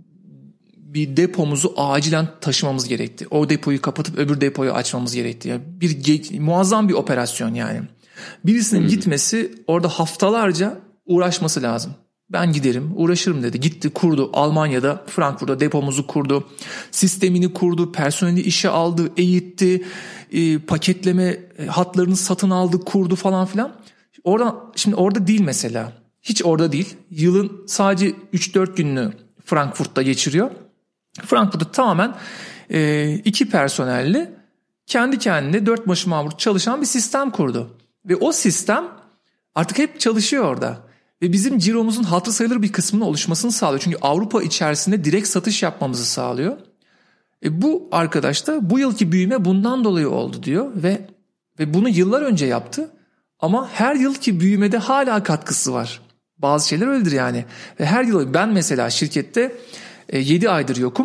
bir depomuzu acilen taşımamız gerekti. O depoyu kapatıp öbür depoyu açmamız gerekti. Yani bir ge- muazzam bir operasyon yani. Birisinin hmm. gitmesi, orada haftalarca uğraşması lazım. Ben giderim, uğraşırım dedi. Gitti, kurdu. Almanya'da, Frankfurt'ta depomuzu kurdu. Sistemini kurdu, personeli işe aldı, eğitti, e, paketleme hatlarını satın aldı, kurdu falan filan. Orada, şimdi orada değil mesela. Hiç orada değil. Yılın sadece üç dört gününü Frankfurt'ta geçiriyor. Frankfurt'ta tamamen e, iki personelli, kendi kendine dört başı mamur çalışan bir sistem kurdu. Ve o sistem artık hep çalışıyor orada. Ve bizim ciromuzun hatırı sayılır bir kısmının oluşmasını sağlıyor. Çünkü Avrupa içerisinde direkt satış yapmamızı sağlıyor. E bu arkadaş da bu yılki büyüme bundan dolayı oldu diyor. Ve ve bunu yıllar önce yaptı. Ama her yılki büyümede hala katkısı var. Bazı şeyler öyledir yani. Ve her yıl ben mesela şirkette yedi aydır yokum.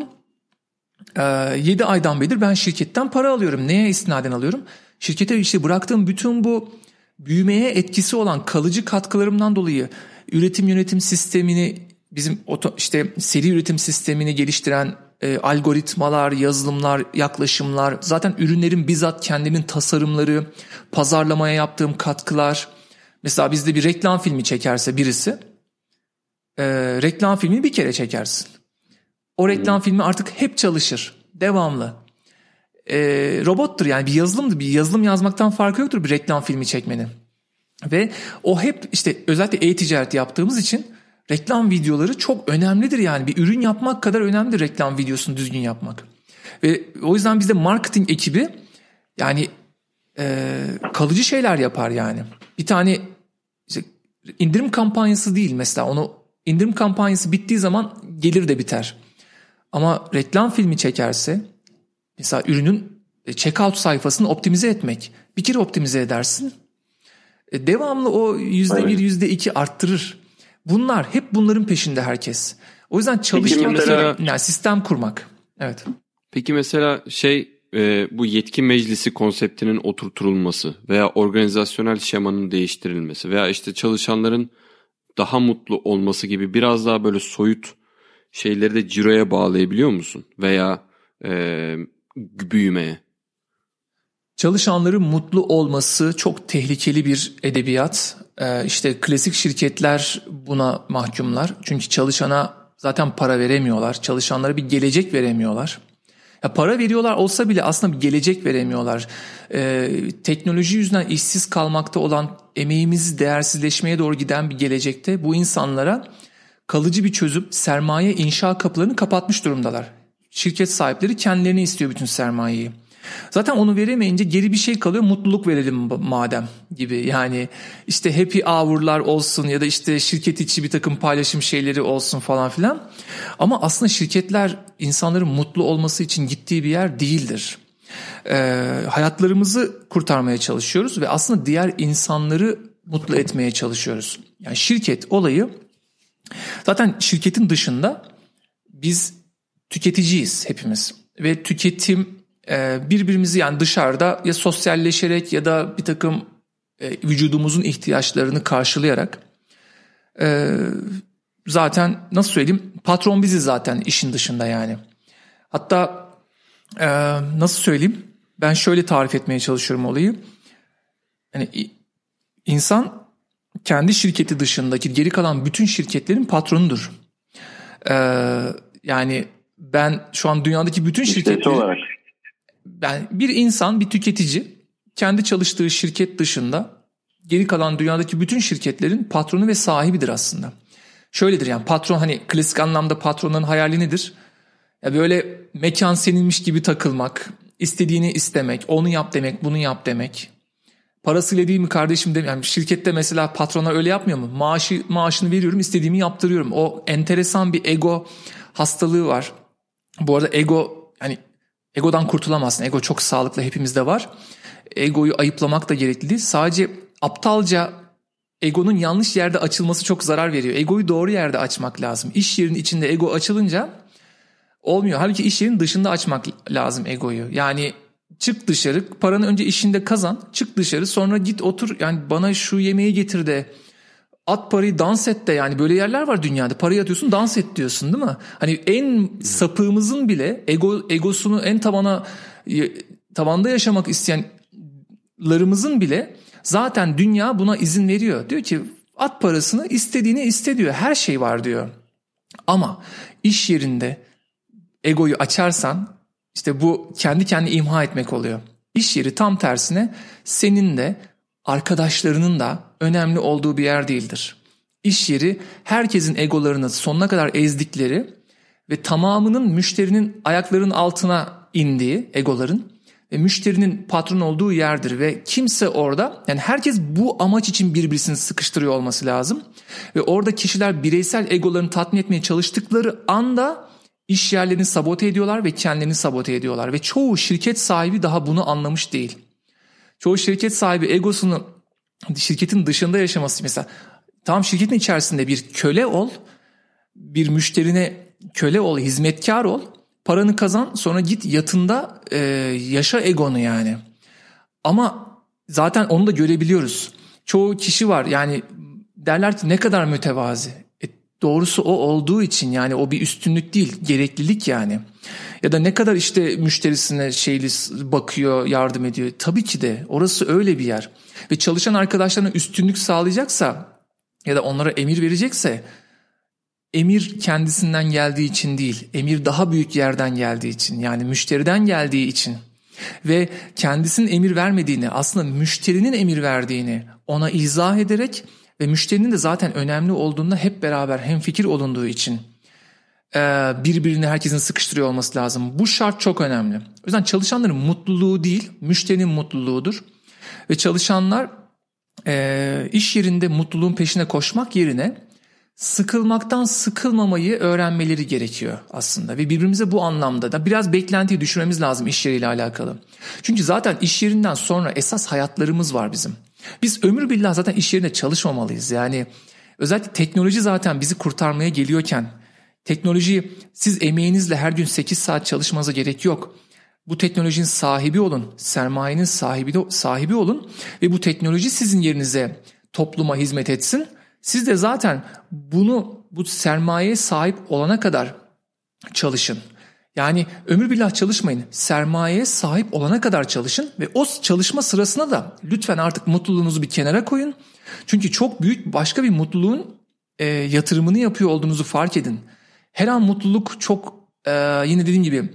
yedi aydan beridir ben şirketten para alıyorum. Neye istinaden alıyorum? Şirkete işte bıraktığım bütün bu büyümeye etkisi olan kalıcı katkılarımdan dolayı üretim yönetim sistemini, bizim işte seri üretim sistemini geliştiren e, algoritmalar, yazılımlar, yaklaşımlar, zaten ürünlerin bizzat kendinin tasarımları, pazarlamaya yaptığım katkılar. Mesela bizde bir reklam filmi çekerse birisi, e, reklam filmini bir kere çekersin. O reklam filmi artık hep çalışır, devamlı. E, robottur yani, bir yazılımdır. Bir yazılım yazmaktan farkı yoktur bir reklam filmi çekmenin. Ve o hep işte özellikle e-ticaret yaptığımız için reklam videoları çok önemlidir yani. Bir ürün yapmak kadar önemlidir reklam videosunu düzgün yapmak. Ve o yüzden bizde marketing ekibi yani e, kalıcı şeyler yapar yani. Bir tane işte indirim kampanyası değil mesela, onu indirim kampanyası bittiği zaman gelir de biter. Ama reklam filmi çekerse mesela ürünün checkout sayfasını optimize etmek. Bir kere optimize edersin. Devamlı o yüzde bir, yüzde iki arttırır. Bunlar hep bunların peşinde herkes. O yüzden çalışmak, mesela, yani sistem kurmak. Evet. Peki mesela şey e, bu yetki meclisi konseptinin oturtulması veya organizasyonel şemanın değiştirilmesi veya işte çalışanların daha mutlu olması gibi biraz daha böyle soyut şeyleri de ciroya bağlayabiliyor musun? Veya e, büyümeye? Çalışanların mutlu olması çok tehlikeli bir edebiyat. Ee, işte klasik şirketler buna mahkumlar. Çünkü çalışana zaten para veremiyorlar. Çalışanlara bir gelecek veremiyorlar. Ya para veriyorlar olsa bile aslında bir gelecek veremiyorlar. Ee, teknoloji yüzünden işsiz kalmakta olan, emeğimiz değersizleşmeye doğru giden bir gelecekte bu insanlara kalıcı bir çözüm, sermaye inşa kapılarını kapatmış durumdalar. Şirket sahipleri kendilerine istiyor bütün sermayeyi. Zaten onu veremeyince geri bir şey kalıyor, mutluluk verelim madem gibi. Yani işte happy hour'lar olsun ya da işte şirket içi bir takım paylaşım şeyleri olsun falan filan. Ama aslında şirketler insanların mutlu olması için gittiği bir yer değildir. Ee, hayatlarımızı kurtarmaya çalışıyoruz ve aslında diğer insanları mutlu etmeye çalışıyoruz. Yani şirket olayı, zaten şirketin dışında biz tüketiciyiz hepimiz ve tüketim e, birbirimizi yani dışarıda ya sosyalleşerek ya da bir takım e, vücudumuzun ihtiyaçlarını karşılayarak e, zaten nasıl söyleyeyim, patron biziz zaten işin dışında yani. Hatta e, nasıl söyleyeyim, ben şöyle tarif etmeye çalışıyorum olayı. Yani insan kendi şirketi dışındaki geri kalan bütün şirketlerin patronudur. Ee, yani ben şu an dünyadaki bütün şirketleri... olarak. Ben bir insan, bir tüketici kendi çalıştığı şirket dışında geri kalan dünyadaki bütün şirketlerin patronu ve sahibidir aslında. Şöyledir yani, patron, hani klasik anlamda patronların hayali nedir? Ya böyle mekan seninmiş gibi takılmak, istediğini istemek, onu yap demek, bunu yap demek. Parasıyla değil mi kardeşim demek. Yani şirkette mesela patronlar öyle yapmıyor mu? Maaşı, maaşını veriyorum, istediğimi yaptırıyorum. O enteresan bir ego hastalığı var. Bu arada ego, yani egodan kurtulamazsın. Ego çok sağlıklı, hepimizde var. Egoyu ayıplamak da gerekli değil. Sadece aptalca egonun yanlış yerde açılması çok zarar veriyor. Egoyu doğru yerde açmak lazım. İş yerinin içinde ego açılınca olmuyor. Halbuki iş yerinin dışında açmak lazım egoyu. Yani çık dışarı, paranı önce işinde kazan, çık dışarı, sonra git otur, yani bana şu yemeği getir de, at parayı, dans et de. Yani böyle yerler var dünyada, parayı atıyorsun, dans et diyorsun, değil mi? Hani en sapığımızın bile ego, egosunu en tabana tavanda yaşamak isteyenlerimizin bile zaten dünya buna izin veriyor. Diyor ki at parasını, istediğini iste diyor, her şey var diyor. Ama iş yerinde egoyu açarsan İşte bu kendi kendini imha etmek oluyor. İş yeri tam tersine senin de arkadaşlarının da önemli olduğu bir yer değildir. İş yeri herkesin egolarını sonuna kadar ezdikleri ve tamamının müşterinin ayaklarının altına indiği egoların ve müşterinin patron olduğu yerdir ve kimse orada, yani herkes bu amaç için birbirini sıkıştırıyor olması lazım ve orada kişiler bireysel egolarını tatmin etmeye çalıştıkları anda İş yerlerini sabote ediyorlar ve kendilerini sabote ediyorlar. Ve çoğu şirket sahibi daha bunu anlamış değil. Çoğu şirket sahibi egosunu şirketin dışında yaşaması, mesela tam şirketin içerisinde bir köle ol, bir müşterine köle ol, hizmetkar ol, paranı kazan, sonra git yatında e, yaşa egonu yani. Ama zaten onu da görebiliyoruz. Çoğu kişi var yani, derler ki ne kadar mütevazi. Doğrusu o olduğu için, yani o bir üstünlük değil, gereklilik yani. Ya da ne kadar işte müşterisine şeyli bakıyor, yardım ediyor. Tabii ki de orası öyle bir yer. Ve çalışan arkadaşlarına üstünlük sağlayacaksa ya da onlara emir verecekse, emir kendisinden geldiği için değil, emir daha büyük yerden geldiği için, yani müşteriden geldiği için ve kendisinin emir vermediğini, aslında müşterinin emir verdiğini ona izah ederek ve müşterinin de zaten önemli olduğunda hep beraber hemfikir olunduğu için birbirini herkesin sıkıştırıyor olması lazım. Bu şart çok önemli. O yüzden çalışanların mutluluğu değil, müşterinin mutluluğudur. Ve çalışanlar iş yerinde mutluluğun peşine koşmak yerine sıkılmaktan sıkılmamayı öğrenmeleri gerekiyor aslında. Ve birbirimize bu anlamda da biraz beklentiyi düşürmemiz lazım iş yeriyle alakalı. Çünkü zaten iş yerinden sonra esas hayatlarımız var bizim. Biz ömür billah zaten iş yerinde çalışmamalıyız. Yani özellikle teknoloji zaten bizi kurtarmaya geliyorken, teknolojiyi siz emeğinizle her gün sekiz saat çalışmanıza gerek yok. Bu teknolojinin sahibi olun, sermayenin sahibi, sahibi olun ve bu teknoloji sizin yerinize topluma hizmet etsin. Siz de zaten bunu, bu sermayeye sahip olana kadar çalışın. Yani ömür billah çalışmayın. Sermayeye sahip olana kadar çalışın ve o çalışma sırasında da lütfen artık mutluluğunuzu bir kenara koyun. Çünkü çok büyük başka bir mutluluğun e, yatırımını yapıyor olduğunuzu fark edin. Her an mutluluk çok e, yine dediğim gibi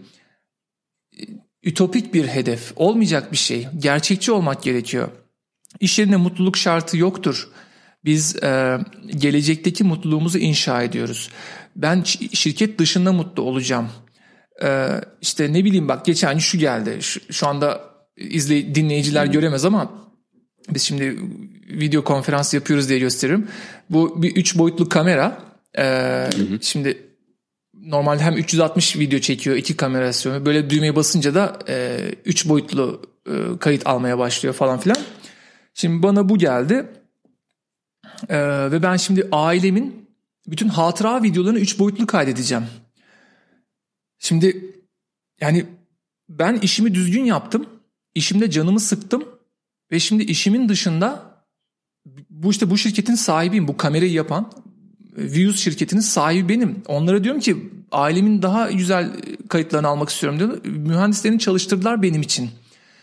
ütopik bir hedef, olmayacak bir şey. Gerçekçi olmak gerekiyor. İş yerinde mutluluk şartı yoktur. Biz e, gelecekteki mutluluğumuzu inşa ediyoruz. Ben şirket dışında mutlu olacağım Ee, işte ne bileyim bak geçen gün şu geldi. Şu, şu anda izley dinleyiciler hmm. göremez ama biz şimdi video konferans yapıyoruz diye gösteririm. Bu bir üç boyutlu kamera. Ee, hmm. Şimdi normalde hem üç yüz altmış video çekiyor, iki kamerasyonu. Böyle düğmeye basınca da e, üç boyutlu e, kayıt almaya başlıyor falan filan. Şimdi bana bu geldi. Ee, ve ben şimdi ailemin bütün hatıra videolarını üç boyutlu kaydedeceğim. Şimdi yani ben işimi düzgün yaptım. İşimde canımı sıktım. Ve şimdi işimin dışında bu işte bu şirketin sahibiyim. Bu kamerayı yapan Views şirketinin sahibi benim. Onlara diyorum ki ailemin daha güzel kayıtlarını almak istiyorum diyor. Mühendislerini çalıştırdılar benim için.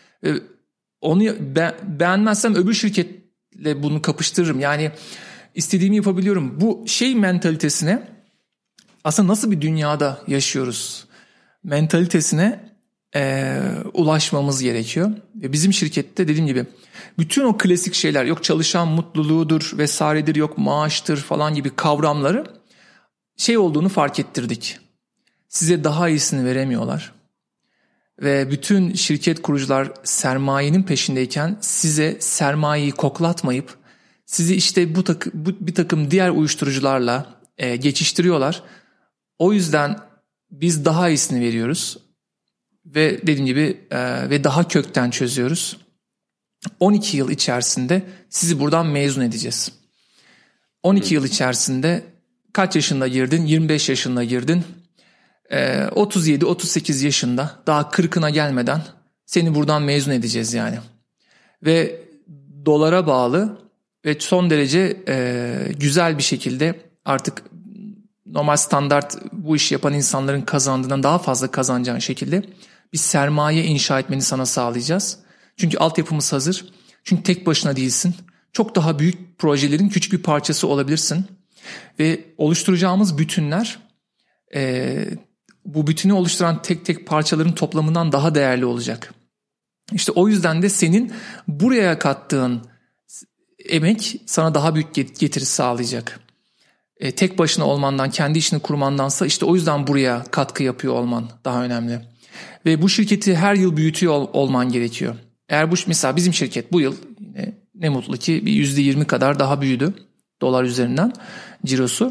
Onu be, beğenmezsem öbür şirketle bunu kapıştırırım. Yani istediğimi yapabiliyorum. Bu şey mentalitesine aslında nasıl bir dünyada yaşıyoruz mentalitesine e, ulaşmamız gerekiyor. Ve bizim şirkette dediğim gibi bütün o klasik şeyler, yok çalışan mutluluğudur vesairedir, yok maaştır falan gibi kavramları şey olduğunu fark ettirdik. Size daha iyisini veremiyorlar. Ve bütün şirket kurucular sermayenin peşindeyken size sermayeyi koklatmayıp sizi işte bu, takı, bu bir takım diğer uyuşturucularla e, geçiştiriyorlar. O yüzden biz daha iyisini veriyoruz ve dediğim gibi e, ve daha kökten çözüyoruz. on iki yıl içerisinde sizi buradan mezun edeceğiz. on iki yıl içerisinde kaç yaşında girdin? yirmi beş yaşında girdin. E, otuz yedi otuz sekiz yaşında daha kırkına gelmeden seni buradan mezun edeceğiz yani. Ve dolara bağlı ve son derece e, güzel bir şekilde artık normal standart bu işi yapan insanların kazandığından daha fazla kazanacağın şekilde bir sermaye inşa etmeni sana sağlayacağız. Çünkü altyapımız hazır. Çünkü tek başına değilsin. Çok daha büyük projelerin küçük bir parçası olabilirsin. Ve oluşturacağımız bütünler e, bu bütünü oluşturan tek tek parçaların toplamından daha değerli olacak. İşte o yüzden de senin buraya kattığın emek sana daha büyük getirisi sağlayacak. E, tek başına olmandan, kendi işini kurmandansa işte o yüzden buraya katkı yapıyor olman daha önemli. Ve bu şirketi her yıl büyütüyor ol, olman gerekiyor. Eğer bu mesela bizim şirket bu yıl yine ne mutlu ki bir yüzde yirmi kadar daha büyüdü dolar üzerinden cirosu.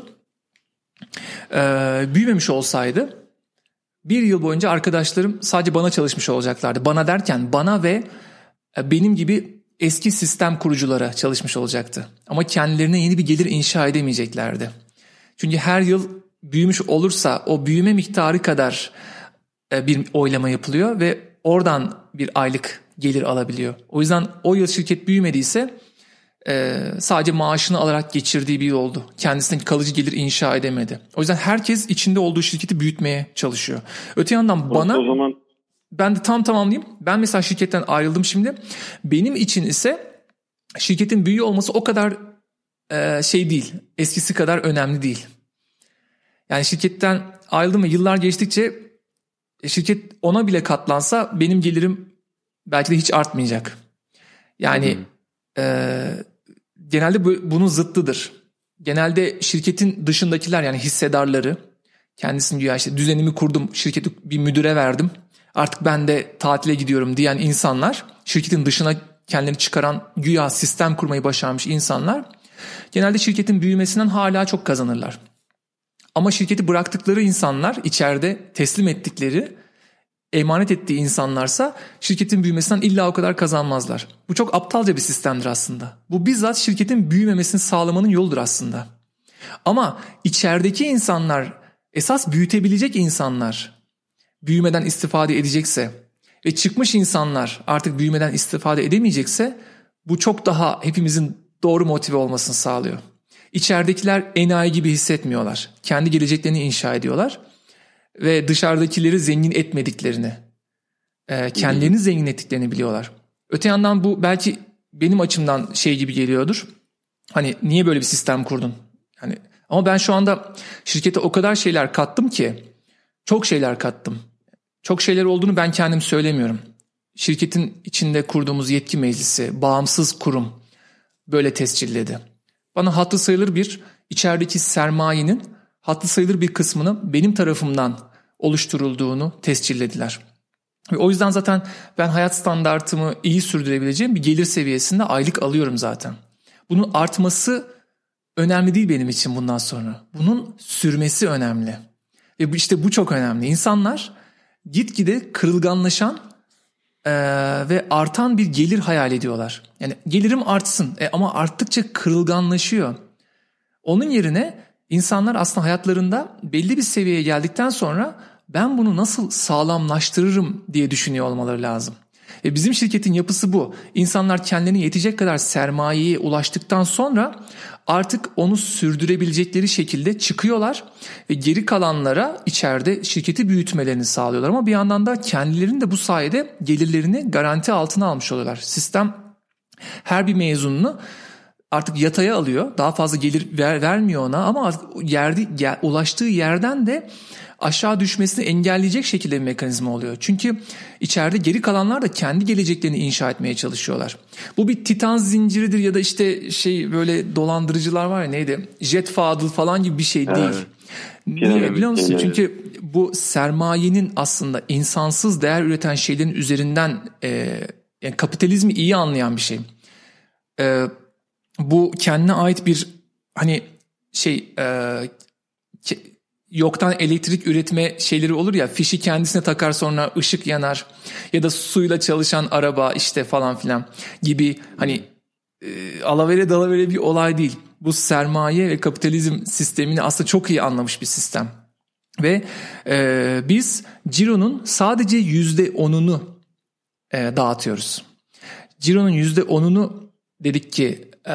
Ee, büyümemiş olsaydı bir yıl boyunca arkadaşlarım sadece bana çalışmış olacaklardı. Bana derken bana ve benim gibi eski sistem kuruculara çalışmış olacaktı. Ama kendilerine yeni bir gelir inşa edemeyeceklerdi. Çünkü her yıl büyümüş olursa o büyüme miktarı kadar bir oylama yapılıyor ve oradan bir aylık gelir alabiliyor. O yüzden o yıl şirket büyümediyse sadece maaşını alarak geçirdiği bir yıl oldu. Kendisine kalıcı gelir inşa edemedi. O yüzden herkes içinde olduğu şirketi büyütmeye çalışıyor. Öte yandan bana... O zaman... Ben de tam tamamlayayım. Ben mesela şirketten ayrıldım şimdi. Benim için ise şirketin büyüyor olması o kadar e, şey değil. Eskisi kadar önemli değil. Yani şirketten ayrıldım ve yıllar geçtikçe şirket ona bile katlansa benim gelirim belki de hiç artmayacak. Yani hmm. e, genelde bu, bunun zıttıdır. Genelde şirketin dışındakiler yani hissedarları kendisini güya işte düzenimi kurdum, şirketi bir müdüre verdim. Artık ben de tatile gidiyorum diyen insanlar, şirketin dışına kendilerini çıkaran güya sistem kurmayı başarmış insanlar genelde şirketin büyümesinden hala çok kazanırlar. Ama şirketi bıraktıkları insanlar, içeride teslim ettikleri, emanet ettiği insanlarsa şirketin büyümesinden illa o kadar kazanmazlar. Bu çok aptalca bir sistemdir aslında. Bu bizzat şirketin büyümemesini sağlamanın yoludur aslında. Ama içerideki insanlar, esas büyütebilecek insanlar büyümeden istifade edecekse ve çıkmış insanlar artık büyümeden istifade edemeyecekse bu çok daha hepimizin doğru motive olmasını sağlıyor. İçeridekiler enayi gibi hissetmiyorlar. Kendi geleceklerini inşa ediyorlar ve dışarıdakileri zengin etmediklerini, kendilerini zengin ettiklerini biliyorlar. Öte yandan bu belki benim açımdan şey gibi geliyordur. Hani niye böyle bir sistem kurdun? Yani ama ben şu anda şirkete o kadar şeyler kattım ki, çok şeyler kattım. Çok şeyler olduğunu ben kendim söylemiyorum. Şirketin içinde kurduğumuz yetki meclisi, bağımsız kurum böyle tescilledi. Bana hatırı sayılır bir içerideki sermayenin hatırı sayılır bir kısmını benim tarafımdan oluşturulduğunu tescillediler. Ve o yüzden zaten ben hayat standartımı iyi sürdürebileceğim bir gelir seviyesinde aylık alıyorum zaten. Bunun artması önemli değil benim için bundan sonra. Bunun sürmesi önemli. Ve işte bu çok önemli. İnsanlar gitgide kırılganlaşan e, ve artan bir gelir hayal ediyorlar. Yani gelirim artsın e, ama arttıkça kırılganlaşıyor. Onun yerine insanlar aslında hayatlarında belli bir seviyeye geldikten sonra ben bunu nasıl sağlamlaştırırım diye düşünüyor olmaları lazım. E bizim şirketin yapısı bu. İnsanlar kendilerine yetecek kadar sermayeye ulaştıktan sonra artık onu sürdürebilecekleri şekilde çıkıyorlar ve geri kalanlara içeride şirketi büyütmelerini sağlıyorlar. Ama bir yandan da kendilerinin de bu sayede gelirlerini garanti altına almış oluyorlar. Sistem her bir mezununu artık yataya alıyor. Daha fazla gelir ver, vermiyor ona ama yerde, yer, ulaştığı yerden de aşağı düşmesini engelleyecek şekilde bir mekanizma oluyor. Çünkü içeride geri kalanlar da kendi geleceklerini inşa etmeye çalışıyorlar. Bu bir titan zinciridir ya da işte şey böyle dolandırıcılar var ya neydi? Jet Fadıl falan gibi bir şey değil. Evet. Niye biliyor musun? Evet. Çünkü bu sermayenin aslında insansız değer üreten şeylerin üzerinden e, yani kapitalizmi iyi anlayan bir şey. E, bu kendine ait bir hani şey e, yoktan elektrik üretme şeyleri olur ya, fişi kendisine takar sonra ışık yanar ya da suyla çalışan araba işte falan filan gibi hani e, alavere dalavere bir olay değil. Bu sermaye ve kapitalizm sistemini aslında çok iyi anlamış bir sistem. Ve e, biz cironun sadece yüzde onunu e, dağıtıyoruz. Cironun yüzde onunu dedik ki e,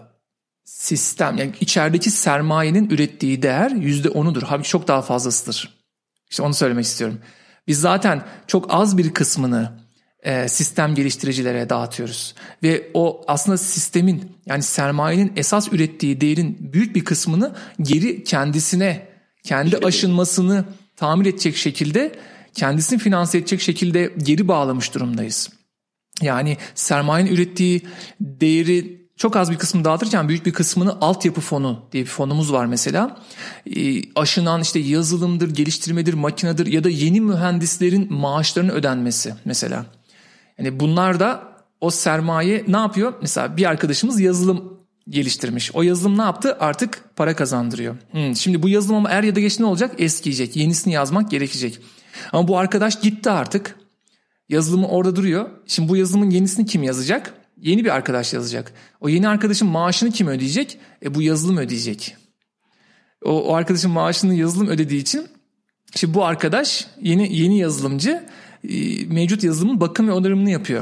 sistem yani içerideki sermayenin ürettiği değer yüzde onudur. Halbuki çok daha fazlasıdır. İşte onu söylemek istiyorum. Biz zaten çok az bir kısmını e, sistem geliştiricilere dağıtıyoruz. Ve o aslında sistemin yani sermayenin esas ürettiği değerin büyük bir kısmını geri kendisine, kendi aşınmasını tamir edecek şekilde, kendisini finanse edecek şekilde geri bağlamış durumdayız. Yani sermayenin ürettiği değeri çok az bir kısmını dağıtırken büyük bir kısmını altyapı fonu diye bir fonumuz var mesela. E, aşınan işte yazılımdır, geliştirmedir, makinedir ya da yeni mühendislerin maaşlarının ödenmesi mesela. Yani bunlar da o sermaye ne yapıyor? Mesela bir arkadaşımız yazılım geliştirmiş. O yazılım ne yaptı? Artık para kazandırıyor. Hmm, şimdi bu yazılım ama er ya da geç ne olacak? Eskiyecek. Yenisini yazmak gerekecek. Ama bu arkadaş gitti artık. Yazılımı orada duruyor. Şimdi bu yazılımın yenisini kim yazacak? Yeni bir arkadaş yazacak. O yeni arkadaşın maaşını kim ödeyecek? E bu yazılım ödeyecek. O, o arkadaşın maaşını yazılım ödediği için şimdi bu arkadaş yeni yeni yazılımcı e, mevcut yazılımın bakım ve onarımını yapıyor.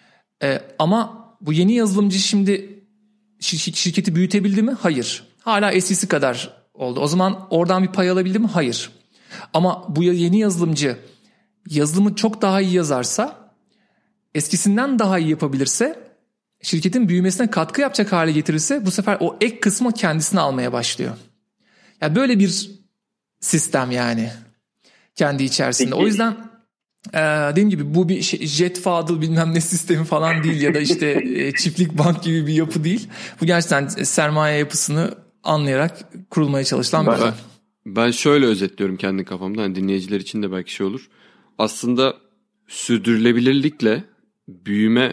E, ama bu yeni yazılımcı şimdi şir- şirketi büyütebildi mi? Hayır. Hala eskisi kadar oldu. O zaman oradan bir pay alabildi mi? Hayır. Ama bu yeni yazılımcı yazılımı çok daha iyi yazarsa, eskisinden daha iyi yapabilirse, şirketin büyümesine katkı yapacak hale getirirse bu sefer o ek kısmı kendisine almaya başlıyor. Yani böyle bir sistem yani kendi içerisinde. Peki. O yüzden e, dediğim gibi bu bir şey, Jet Fadıl bilmem ne sistemi falan değil ya da işte e, çiftlik bank gibi bir yapı değil. Bu gerçekten sermaye yapısını anlayarak kurulmaya çalışılan bir ben, ben şöyle özetliyorum kendi kafamda. Hani dinleyiciler için de belki şey olur. Aslında sürdürülebilirlikle büyüme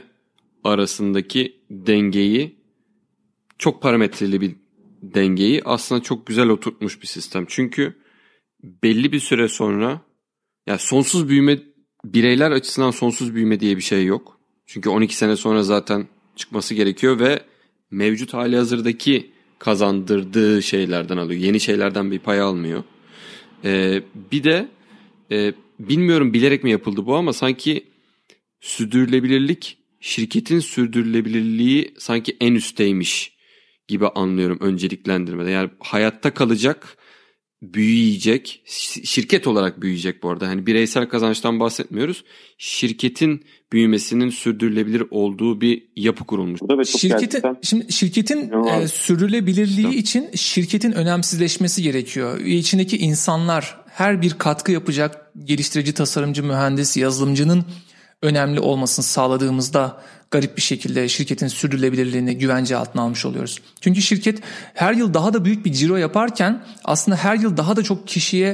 arasındaki dengeyi, çok parametreli bir dengeyi aslında çok güzel oturtmuş bir sistem. Çünkü belli bir süre sonra yani sonsuz büyüme, bireyler açısından sonsuz büyüme diye bir şey yok. Çünkü on iki sene sonra zaten çıkması gerekiyor ve mevcut hali hazırdaki kazandırdığı şeylerden alıyor. Yeni şeylerden bir pay almıyor. Ee, bir de e, bilmiyorum bilerek mi yapıldı bu ama sanki sürdürülebilirlik, şirketin sürdürülebilirliği sanki en üstteymiş gibi anlıyorum önceliklendirmede. Yani hayatta kalacak, büyüyecek, şirket olarak büyüyecek bu arada. Hani bireysel kazançtan bahsetmiyoruz. Şirketin büyümesinin sürdürülebilir olduğu bir yapı kurulmuş. Şirketin şimdi şirketin e, sürdürülebilirliği işte. için şirketin önemsizleşmesi gerekiyor. İçindeki insanlar, her bir katkı yapacak geliştirici, tasarımcı, mühendis, yazılımcının önemli olmasını sağladığımızda garip bir şekilde şirketin sürdürülebilirliğini güvence altına almış oluyoruz. Çünkü şirket her yıl daha da büyük bir ciro yaparken aslında her yıl daha da çok kişiye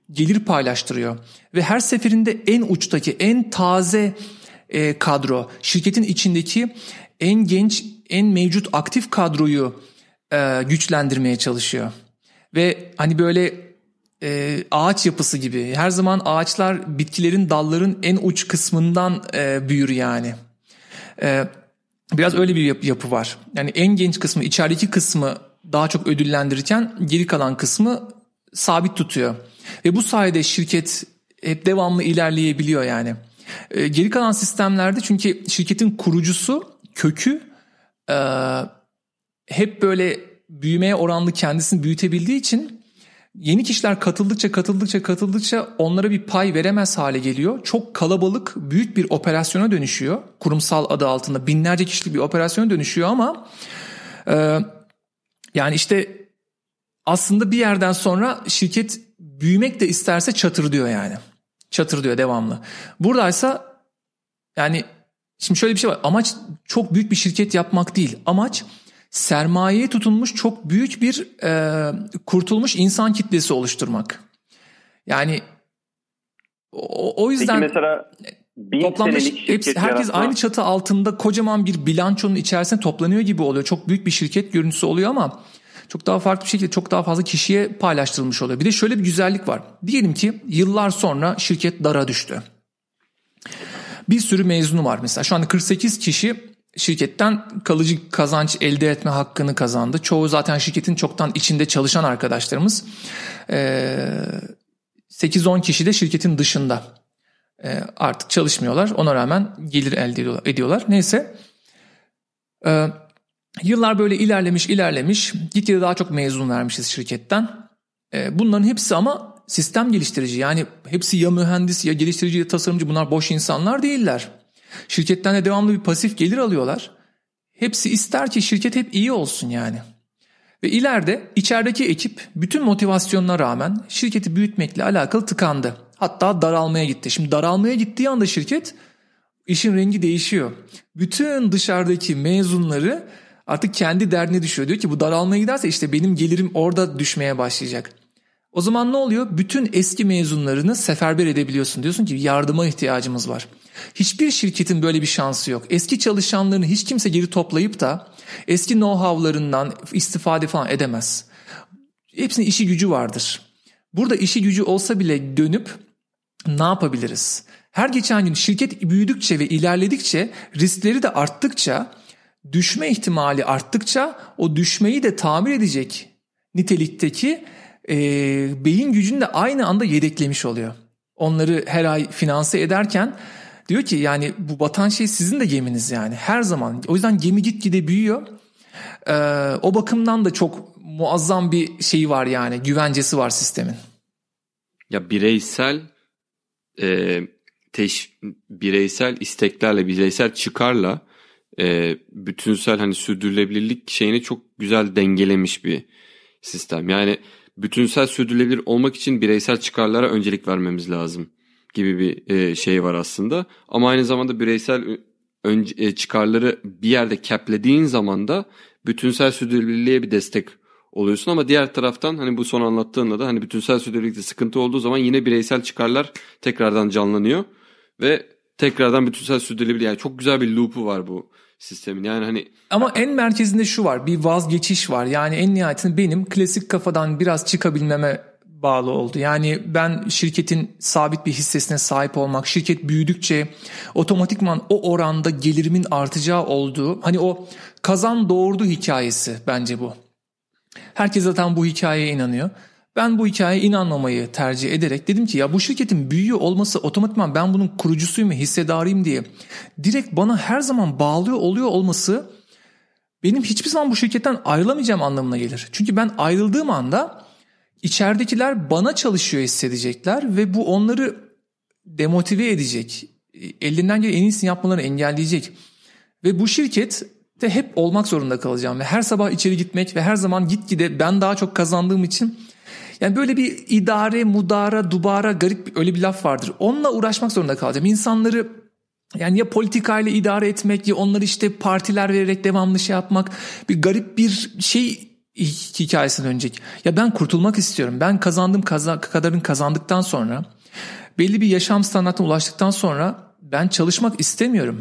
gelir paylaştırıyor. Ve her seferinde en uçtaki, en taze e, kadro, şirketin içindeki en genç, en mevcut aktif kadroyu e, güçlendirmeye çalışıyor. Ve hani böyle e, ağaç yapısı gibi, her zaman ağaçlar bitkilerin, dalların en uç kısmından e, büyür yani. E, biraz öyle bir yapı, yapı var. Yani en genç kısmı, içerideki kısmı daha çok ödüllendirirken geri kalan kısmı sabit tutuyor. Ve bu sayede şirket hep devamlı ilerleyebiliyor yani. E, geri kalan sistemlerde çünkü şirketin kurucusu, kökü e, hep böyle büyümeye oranlı kendisini büyütebildiği için yeni kişiler katıldıkça katıldıkça katıldıkça onlara bir pay veremez hale geliyor. Çok kalabalık, büyük bir operasyona dönüşüyor. Kurumsal adı altında binlerce kişilik bir operasyona dönüşüyor ama e, yani işte aslında bir yerden sonra şirket büyümek de isterse çatır diyor yani. Çatır diyor devamlı. Buradaysa yani şimdi şöyle bir şey var. Amaç çok büyük bir şirket yapmak değil. Amaç sermayeye tutunmuş çok büyük bir e, kurtulmuş insan kitlesi oluşturmak. Yani o, o yüzden peki mesela toplamda hepsi, herkes yaratma. Aynı çatı altında kocaman bir bilançonun içerisine toplanıyor gibi oluyor. Çok büyük bir şirket görüntüsü oluyor ama çok daha farklı bir şekilde çok daha fazla kişiye paylaştırılmış oluyor. Bir de şöyle bir güzellik var. Diyelim ki yıllar sonra şirket dara düştü. Bir sürü mezunu var mesela. Şu anda kırk sekiz kişi şirketten kalıcı kazanç elde etme hakkını kazandı. Çoğu zaten şirketin çoktan içinde çalışan arkadaşlarımız. sekiz on kişi de şirketin dışında. Artık çalışmıyorlar. Ona rağmen gelir elde ediyorlar. Neyse. Yıllar böyle ilerlemiş ilerlemiş. Gitgide daha çok mezun vermişiz şirketten. Bunların hepsi ama sistem geliştirici. Yani hepsi ya mühendis ya geliştirici ya tasarımcı. Bunlar boş insanlar değiller. Şirketten de devamlı bir pasif gelir alıyorlar. Hepsi ister ki şirket hep iyi olsun yani. Ve ileride içerideki ekip bütün motivasyonuna rağmen şirketi büyütmekle alakalı tıkandı. Hatta daralmaya gitti. Şimdi daralmaya gittiği anda şirket işin rengi değişiyor. Bütün dışarıdaki mezunları artık kendi derdine düşüyor. Diyor ki bu daralmaya giderse işte benim gelirim orada düşmeye başlayacak. O zaman ne oluyor? Bütün eski mezunlarını seferber edebiliyorsun. Diyorsun ki yardıma ihtiyacımız var. Hiçbir şirketin böyle bir şansı yok. Eski çalışanlarını hiç kimse geri toplayıp da eski know-how'larından istifade falan edemez. Hepsinin işi gücü vardır. Burada işi gücü olsa bile dönüp ne yapabiliriz? Her geçen gün şirket büyüdükçe ve ilerledikçe riskleri de arttıkça, düşme ihtimali arttıkça o düşmeyi de tamir edecek nitelikteki e, beyin gücünü de aynı anda yedeklemiş oluyor. Onları her ay finanse ederken diyor ki yani bu batan şey sizin de geminiz yani her zaman. O yüzden gemi gitgide büyüyor. Ee, o bakımdan da çok muazzam bir şey var yani güvencesi var sistemin. Ya bireysel e, teş, bireysel isteklerle bireysel çıkarla e, bütünsel hani sürdürülebilirlik şeyini çok güzel dengelemiş bir sistem. Yani bütünsel sürdürülebilir olmak için bireysel çıkarlara öncelik vermemiz lazım gibi bir e, şey var aslında. Ama aynı zamanda bireysel önce, e, çıkarları bir yerde caplediğin zaman da bütünsel sürdürülebilirliğe bir destek oluyorsun. Ama diğer taraftan hani bu son anlattığında da hani bütünsel sürdürülebilirlikte sıkıntı olduğu zaman yine bireysel çıkarlar tekrardan canlanıyor ve tekrardan bütünsel sürdürülebilirlik. Yani çok güzel bir loop'u var bu sistemin. Yani hani ama en merkezinde şu var, bir vazgeçiş var. Yani en nihayetinde benim klasik kafadan biraz çıkabilmeme bağlı oldu. Yani ben şirketin sabit bir hissesine sahip olmak, şirket büyüdükçe otomatikman o oranda gelirimin artacağı olduğu, hani o kazan doğurdu hikayesi bence bu. Herkes zaten bu hikayeye inanıyor. Ben bu hikayeye inanmamayı tercih ederek dedim ki ya bu şirketin büyüyor olması otomatikman ben bunun kurucusuyum ve hissedarıyım diye direkt bana her zaman bağlıyor oluyor olması benim hiçbir zaman bu şirketten ayrılamayacağım anlamına gelir. Çünkü ben ayrıldığım anda içeridekiler bana çalışıyor hissedecekler ve bu onları demotive edecek. Ellerinden gelen en iyisini yapmalarını engelleyecek. Ve bu şirkette hep olmak zorunda kalacağım ve her sabah içeri gitmek ve her zaman gitgide ben daha çok kazandığım için yani böyle bir idare, mudara, dubara garip öyle bir laf vardır. Onunla uğraşmak zorunda kalacağım. İnsanları yani ya politikayla idare etmek ya onları işte partiler vererek devamlı şey yapmak bir garip bir şey hikayesine dönecek. Ya ben kurtulmak istiyorum. Ben kazandığım kaza, kadarını kazandıktan sonra, belli bir yaşam standartına ulaştıktan sonra ben çalışmak istemiyorum.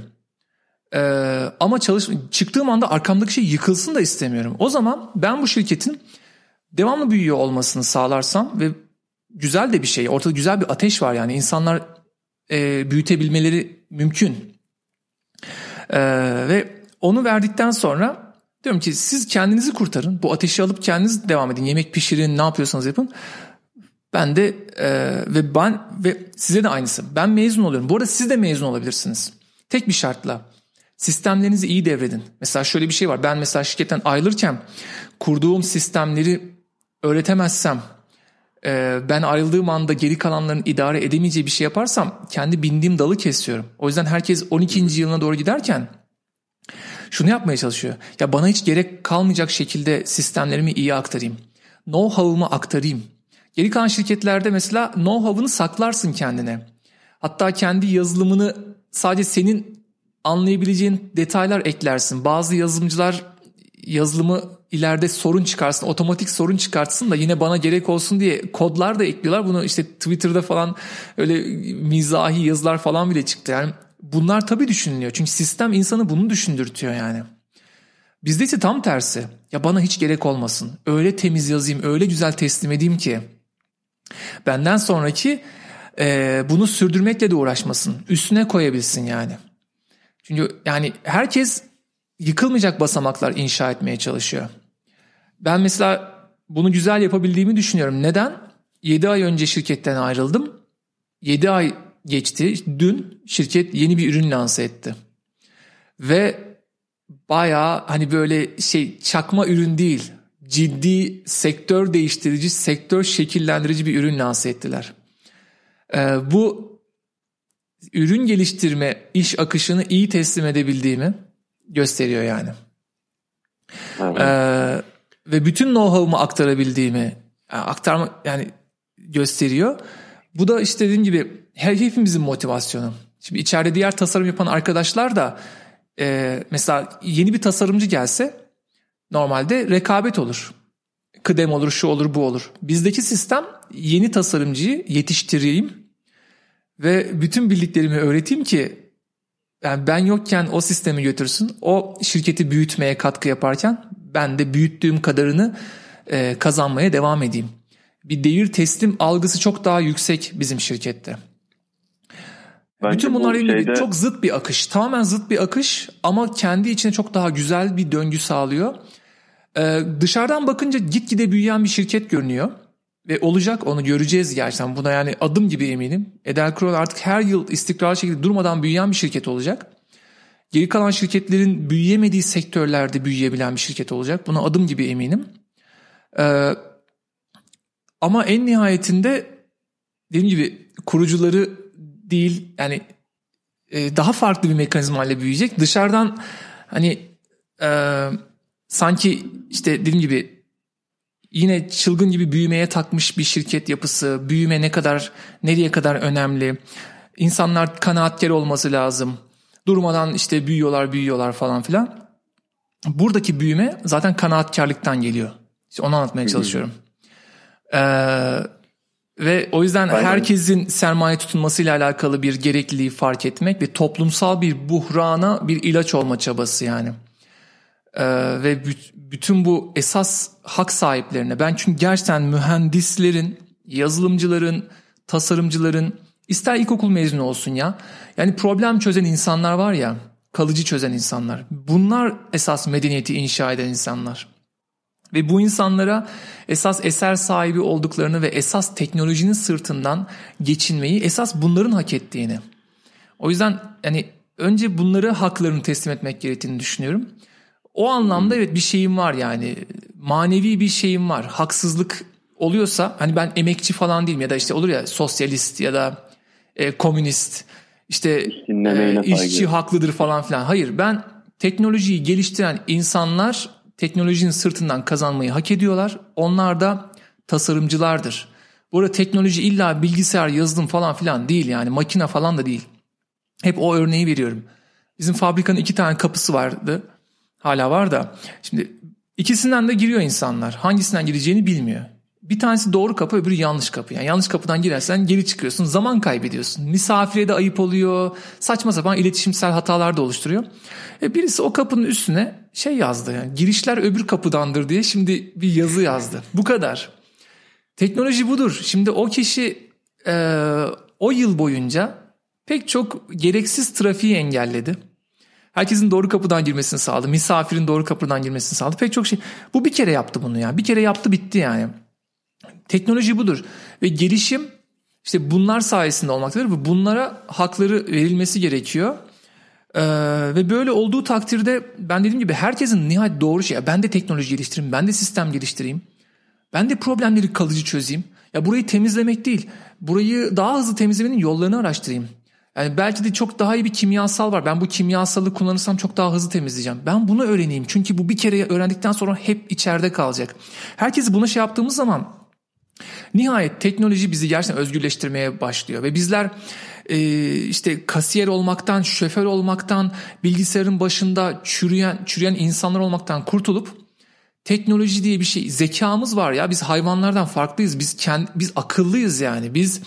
Ee, ama çalış, çıktığım anda arkamdaki şey yıkılsın da istemiyorum. O zaman ben bu şirketin devamlı büyüyor olmasını sağlarsam ve güzel de bir şey, ortada güzel bir ateş var yani insanlar e, büyütebilmeleri mümkün. Ee, ve onu verdikten sonra diyorum ki siz kendinizi kurtarın, bu ateşi alıp kendiniz devam edin, yemek pişirin, ne yapıyorsanız yapın. Ben de e, ve ben ve size de aynısı. Ben mezun oluyorum. Bu arada siz de mezun olabilirsiniz. Tek bir şartla. Sistemlerinizi iyi devredin. Mesela şöyle bir şey var. Ben mesela şirketten ayrılırken kurduğum sistemleri öğretemezsem, e, ben ayrıldığım anda geri kalanların idare edemeyeceği bir şey yaparsam kendi bindiğim dalı kesiyorum. O yüzden herkes on ikinci yılına doğru giderken şunu yapmaya çalışıyor. Ya bana hiç gerek kalmayacak şekilde sistemlerimi iyi aktarayım. Know-how'umu aktarayım. Geri kalan şirketlerde mesela know-how'unu saklarsın kendine. Hatta kendi yazılımını sadece senin anlayabileceğin detaylar eklersin. Bazı yazılımcılar yazılımı ileride sorun çıkarsın, otomatik sorun çıkartsın da yine bana gerek olsun diye kodlar da ekliyorlar. Bunu işte Twitter'da falan öyle mizahi yazılar falan bile çıktı. Yani bunlar tabii düşünülüyor. Çünkü sistem insanı bunu düşündürtüyor yani. Bizde ise tam tersi. Ya bana hiç gerek olmasın. Öyle temiz yazayım, öyle güzel teslim edeyim ki benden sonraki e, bunu sürdürmekle de uğraşmasın. Üstüne koyabilsin yani. Çünkü yani herkes yıkılmayacak basamaklar inşa etmeye çalışıyor. Ben mesela bunu güzel yapabildiğimi düşünüyorum. Neden? yedi ay önce şirketten ayrıldım. yedi ay geçti. Dün şirket yeni bir ürün lanse etti. Ve bayağı hani böyle şey çakma ürün değil, ciddi sektör değiştirici, sektör şekillendirici bir ürün lanse ettiler. Ee, bu ürün geliştirme iş akışını iyi teslim edebildiğimi gösteriyor yani. Evet. Ee, ve bütün know-how'umu aktarabildiğimi yani aktarma yani gösteriyor. Bu da işte dediğim gibi her hepimizin motivasyonu. Şimdi içeride diğer tasarım yapan arkadaşlar da e, mesela yeni bir tasarımcı gelse normalde rekabet olur. Kıdem olur, şu olur, bu olur. Bizdeki sistem yeni tasarımcıyı yetiştireyim ve bütün bildiklerimi öğreteyim ki yani ben yokken o sistemi götürsün. O şirketi büyütmeye katkı yaparken ben de büyüttüğüm kadarını e, kazanmaya devam edeyim. Bir devir teslim algısı çok daha yüksek bizim şirkette. Bence bütün bunlar bu şeyde... çok zıt bir akış. Tamamen zıt bir akış ama kendi içine çok daha güzel bir döngü sağlıyor. Ee, dışarıdan bakınca gitgide büyüyen bir şirket görünüyor. Ve olacak, onu göreceğiz gerçekten. Buna yani adım gibi eminim. Edelkrol artık her yıl istikrarlı şekilde durmadan büyüyen bir şirket olacak. Geri kalan şirketlerin büyüyemediği sektörlerde büyüyebilen bir şirket olacak. Buna adım gibi eminim. Ee, ama en nihayetinde dediğim gibi kurucuları değil yani e, daha farklı bir mekanizmayla büyüyecek. Dışarıdan hani e, sanki işte dediğim gibi yine çılgın gibi büyümeye takmış bir şirket yapısı, büyüme ne kadar, nereye kadar önemli. İnsanlar kanaatkar olması lazım. Durmadan işte büyüyorlar, büyüyorlar falan filan. Buradaki büyüme zaten kanaatkarlıktan geliyor. İşte onu anlatmaya çalışıyorum. Ee, ve o yüzden Aynen. herkesin sermaye tutunmasıyla alakalı bir gerekliliği fark etmek ve toplumsal bir buhrana bir ilaç olma çabası yani. Ee, ve bütün bu esas hak sahiplerine ben çünkü gerçekten mühendislerin, yazılımcıların, tasarımcıların ister ilkokul mezunu olsun ya yani problem çözen insanlar var ya, kalıcı çözen insanlar, bunlar esas medeniyeti inşa eden insanlar ve bu insanlara esas eser sahibi olduklarını ve esas teknolojinin sırtından geçinmeyi esas bunların hak ettiğini, o yüzden yani önce bunları haklarını teslim etmek gerektiğini düşünüyorum. O anlamda evet bir şeyim var yani manevi bir şeyim var. Haksızlık oluyorsa hani ben emekçi falan değilim ya da işte olur ya sosyalist ya da e, komünist işte e, işçi haklıdır falan filan. Hayır, ben teknolojiyi geliştiren insanlar teknolojinin sırtından kazanmayı hak ediyorlar. Onlar da tasarımcılardır. Bu arada teknoloji illa bilgisayar, yazılım falan filan değil yani makine falan da değil. Hep o örneği veriyorum. Bizim fabrikanın iki tane kapısı vardı. Hala var da şimdi İkisinden de giriyor insanlar. Hangisinden gireceğini bilmiyor. Bir tanesi doğru kapı, öbürü yanlış kapı. Yani yanlış kapıdan girersen geri çıkıyorsun, zaman kaybediyorsun. Misafire de ayıp oluyor, saçma sapan iletişimsel hatalar da oluşturuyor. E birisi o kapının üstüne şey yazdı, yani girişler öbür kapıdandır diye şimdi bir yazı yazdı. Bu kadar. Teknoloji budur. Şimdi o kişi e, o yıl boyunca pek çok gereksiz trafiği engelledi. Herkesin doğru kapıdan girmesini sağladı. Misafirin doğru kapıdan girmesini sağladı. Pek çok şey. Bu bir kere yaptı bunu yani. Bir kere yaptı, bitti yani. Teknoloji budur. Ve gelişim işte bunlar sayesinde olmaktadır. Ve bunlara hakları verilmesi gerekiyor. Ee, ve böyle olduğu takdirde ben dediğim gibi herkesin nihayet doğru şey. Ben de teknoloji geliştireyim. Ben de sistem geliştireyim. Ben de problemleri kalıcı çözeyim. Ya burayı temizlemek değil. Burayı daha hızlı temizlemenin yollarını araştırayım. Yani belki de çok daha iyi bir kimyasal var. Ben bu kimyasalı kullanırsam çok daha hızlı temizleyeceğim. Ben bunu öğreneyim. Çünkü bu bir kere öğrendikten sonra hep içeride kalacak. Herkesi buna şey yaptığımız zaman nihayet teknoloji bizi gerçekten özgürleştirmeye başlıyor. Ve bizler e, işte kasiyer olmaktan, şoför olmaktan, bilgisayarın başında çürüyen, çürüyen insanlar olmaktan kurtulup teknoloji diye bir şey, zekamız var ya, biz hayvanlardan farklıyız. Biz kendi, biz akıllıyız yani. Biz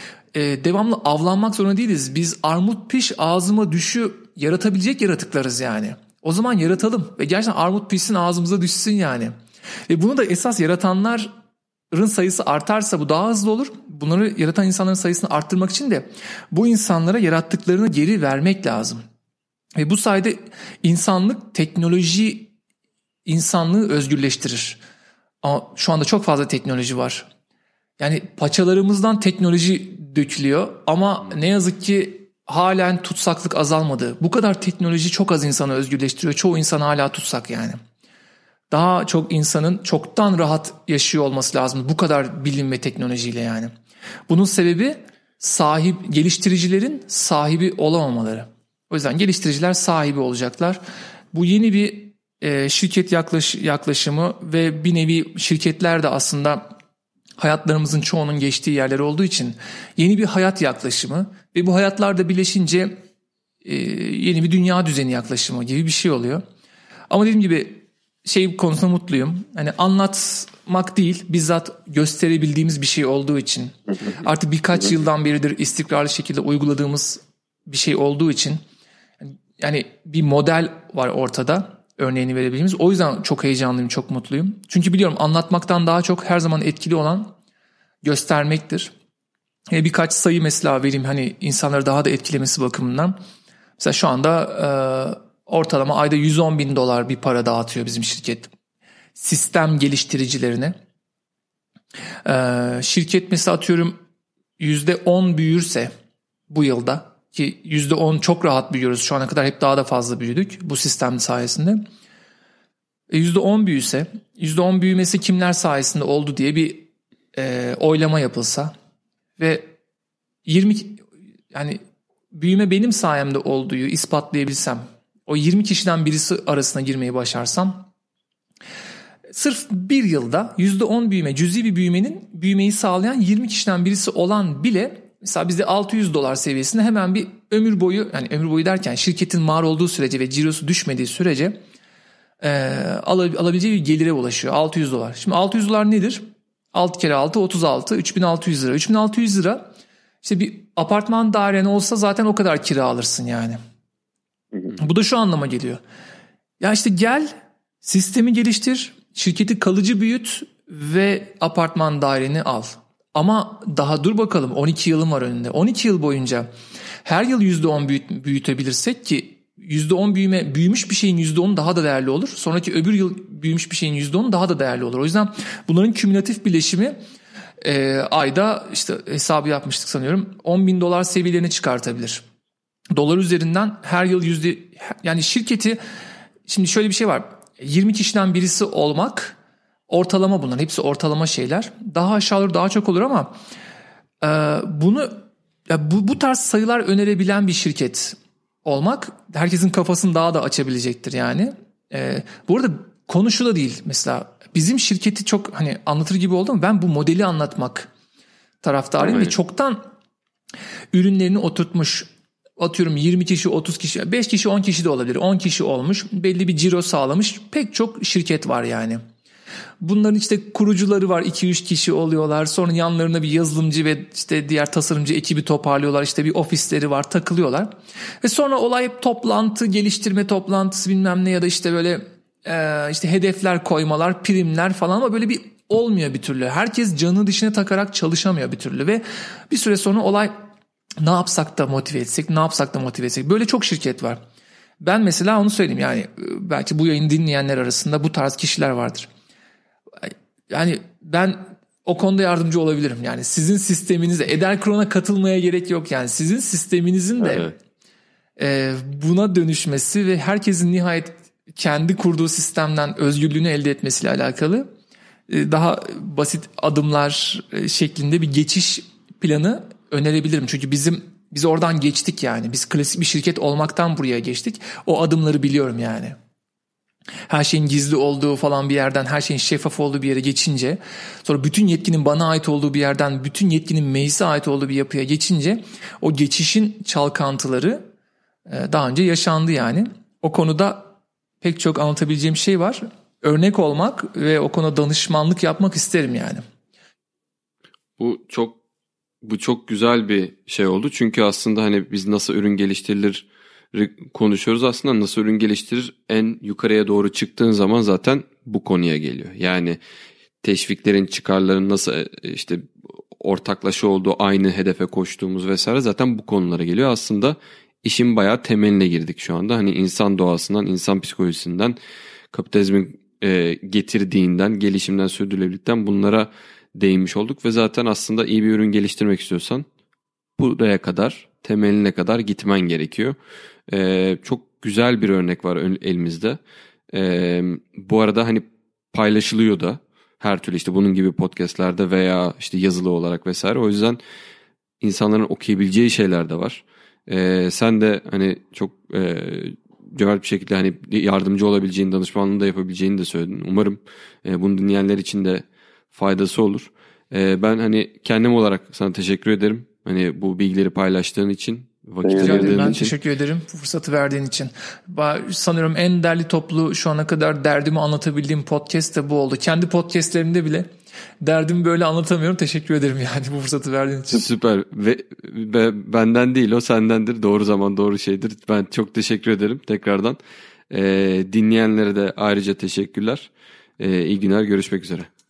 e, devamlı avlanmak zorunda değiliz. Biz armut piş ağzıma düşü yaratabilecek yaratıklarız yani. O zaman yaratalım ve gerçekten armut pişsin ağzımıza düşsün yani. Ve bunu da esas yaratanların sayısı artarsa bu daha hızlı olur. Bunları yaratan insanların sayısını arttırmak için de bu insanlara yarattıklarını geri vermek lazım. Ve bu sayede insanlık, teknoloji insanlığı özgürleştirir. Ama şu anda çok fazla teknoloji var. Yani paçalarımızdan teknoloji dökülüyor ama ne yazık ki halen tutsaklık azalmadı. Bu kadar teknoloji çok az insanı özgürleştiriyor. Çoğu insan hala tutsak yani. Daha çok insanın çoktan rahat yaşıyor olması lazım bu kadar bilim ve teknolojiyle yani. Bunun sebebi sahip, geliştiricilerin sahibi olamamaları. O yüzden geliştiriciler sahibi olacaklar. Bu yeni bir e, şirket yaklaş, yaklaşımı ve bir nevi şirketler de aslında hayatlarımızın çoğunun geçtiği yerler olduğu için yeni bir hayat yaklaşımı ve bu hayatlarda birleşince e, yeni bir dünya düzeni yaklaşımı gibi bir şey oluyor. Ama dediğim gibi şey konusunda mutluyum. Hani anlatmak değil, bizzat gösterebildiğimiz bir şey olduğu için artık birkaç yıldan beridir istikrarlı şekilde uyguladığımız bir şey olduğu için yani bir model var ortada, örneğini verebildiğimiz. O yüzden çok heyecanlıyım, çok mutluyum. Çünkü biliyorum anlatmaktan daha çok her zaman etkili olan göstermektir. E birkaç sayı mesela vereyim hani insanları daha da etkilemesi bakımından. Mesela şu anda e, ortalama ayda yüz on bin dolar bir para dağıtıyor bizim şirket sistem geliştiricilerine. E, şirket mesela atıyorum yüzde on büyürse bu yılda, ki yüzde on çok rahat büyüyoruz. Şu ana kadar hep daha da fazla büyüdük bu sistem sayesinde. E, yüzde on büyüse, yüzde on büyümesi kimler sayesinde oldu diye bir e, oylama yapılsa ve yirmi yani büyüme benim sayemde olduğu ispatlayabilsem, o yirmi kişiden birisi arasına girmeyi başarsam, sırf bir yılda yüzde on büyüme, cüzi bir büyümenin büyümeyi sağlayan yirmi kişiden birisi olan bile mesela bizde altı yüz dolar seviyesinde hemen bir ömür boyu, yani ömür boyu derken şirketin var olduğu sürece ve cirosu düşmediği sürece e, alabileceği bir gelire ulaşıyor. altı yüz dolar. Şimdi altı yüz dolar nedir? altı kere altı otuz altı, üç bin altı yüz lira. üç bin altı yüz lira işte bir apartman dairen olsa zaten o kadar kira alırsın yani. Bu da şu anlama geliyor. Ya işte gel, sistemi geliştir, şirketi kalıcı büyüt ve apartman daireni al. Ama daha dur bakalım, on iki yılım var önünde. on iki yıl boyunca her yıl yüzde on büyüt, büyütebilirsek ki yüzde on büyüme, büyümüş bir şeyin yüzde onu daha da değerli olur. Sonraki öbür yıl büyümüş bir şeyin yüzde onu daha da değerli olur. O yüzden bunların kümülatif birleşimi e, ayda işte hesabı yapmıştık sanıyorum on bin dolar seviyelerine çıkartabilir. Dolar üzerinden her yıl yüzde, yani şirketi, şimdi şöyle bir şey var, yirmi kişiden birisi olmak ortalama, bunların hepsi ortalama şeyler, daha aşağı olur daha çok olur ama e, bunu ya bu, bu tarz sayılar önerebilen bir şirket olmak herkesin kafasını daha da açabilecektir yani. E, bu arada konu şu da değil, mesela bizim şirketi çok hani anlatır gibi oldu ama ben bu modeli anlatmak taraftarıyım ve çoktan ürünlerini oturtmuş, atıyorum yirmi kişi, otuz kişi, beş kişi, on kişi de olabilir. on kişi olmuş, belli bir ciro sağlamış pek çok şirket var yani. Bunların işte kurucuları var, iki üç kişi oluyorlar. Sonra yanlarına bir yazılımcı ve işte diğer tasarımcı ekibi toparlıyorlar. İşte bir ofisleri var, takılıyorlar. Ve sonra olay hep toplantı, geliştirme toplantısı bilmem ne ya da işte böyle e, işte hedefler koymalar, primler falan ama böyle bir olmuyor bir türlü. Herkes canı dişine takarak çalışamıyor bir türlü ve bir süre sonra olay ne yapsak da motive etsek, ne yapsak da motive etsek. Böyle çok şirket var. Ben mesela onu söyleyeyim yani belki bu yayını dinleyenler arasında bu tarz kişiler vardır. Yani ben o konuda yardımcı olabilirim. Yani sizin sisteminize, Ederkron'a katılmaya gerek yok yani. Sizin sisteminizin de evet. e, buna dönüşmesi ve herkesin nihayet kendi kurduğu sistemden özgürlüğünü elde etmesiyle alakalı e, daha basit adımlar e, şeklinde bir geçiş planı önerebilirim. Çünkü bizim biz oradan geçtik yani. Biz klasik bir şirket olmaktan buraya geçtik. O adımları biliyorum yani. Her şeyin gizli olduğu falan bir yerden her şeyin şeffaf olduğu bir yere geçince sonra bütün yetkinin bana ait olduğu bir yerden bütün yetkinin meclise ait olduğu bir yapıya geçince o geçişin çalkantıları daha önce yaşandı yani. O konuda pek çok anlatabileceğim şey var. Örnek olmak ve o konuda danışmanlık yapmak isterim yani. Bu çok bu çok güzel bir şey oldu. Çünkü aslında hani biz nasıl ürün geliştirilir konuşuyoruz, aslında nasıl ürün geliştirir en yukarıya doğru çıktığın zaman zaten bu konuya geliyor. Yani teşviklerin, çıkarların nasıl işte ortaklaşa olduğu, aynı hedefe koştuğumuz vesaire zaten bu konulara geliyor. Aslında işin bayağı temeline girdik şu anda. Hani insan doğasından, insan psikolojisinden, kapitalizmin e, getirdiğinden, gelişimden, sürdürülebilirlikten bunlara değinmiş olduk ve zaten aslında iyi bir ürün geliştirmek istiyorsan buraya kadar, temeline kadar gitmen gerekiyor. Ee, çok güzel bir örnek var elimizde. Ee, bu arada hani paylaşılıyor da her türlü işte bunun gibi podcastlerde veya işte yazılı olarak vesaire. O yüzden insanların okuyabileceği şeyler de var. Ee, sen de hani çok e, cömert bir şekilde hani yardımcı olabileceğini, danışmanlığını da yapabileceğini de söyledin. Umarım e, bunu dinleyenler için de faydası olur. E, ben hani kendim olarak sana teşekkür ederim. Hani bu bilgileri paylaştığın için, vakit ayırdığın ben için. Teşekkür ederim bu fırsatı verdiğin için. Sanıyorum en derli toplu şu ana kadar derdimi anlatabildiğim podcast da bu oldu. Kendi podcastlerimde bile derdimi böyle anlatamıyorum. Teşekkür ederim yani bu fırsatı verdiğin için. Süper ve, ve benden değil, o sendendir. Doğru zaman doğru şeydir. Ben çok teşekkür ederim tekrardan. Ee, dinleyenlere de ayrıca teşekkürler. Ee, iyi günler, görüşmek üzere.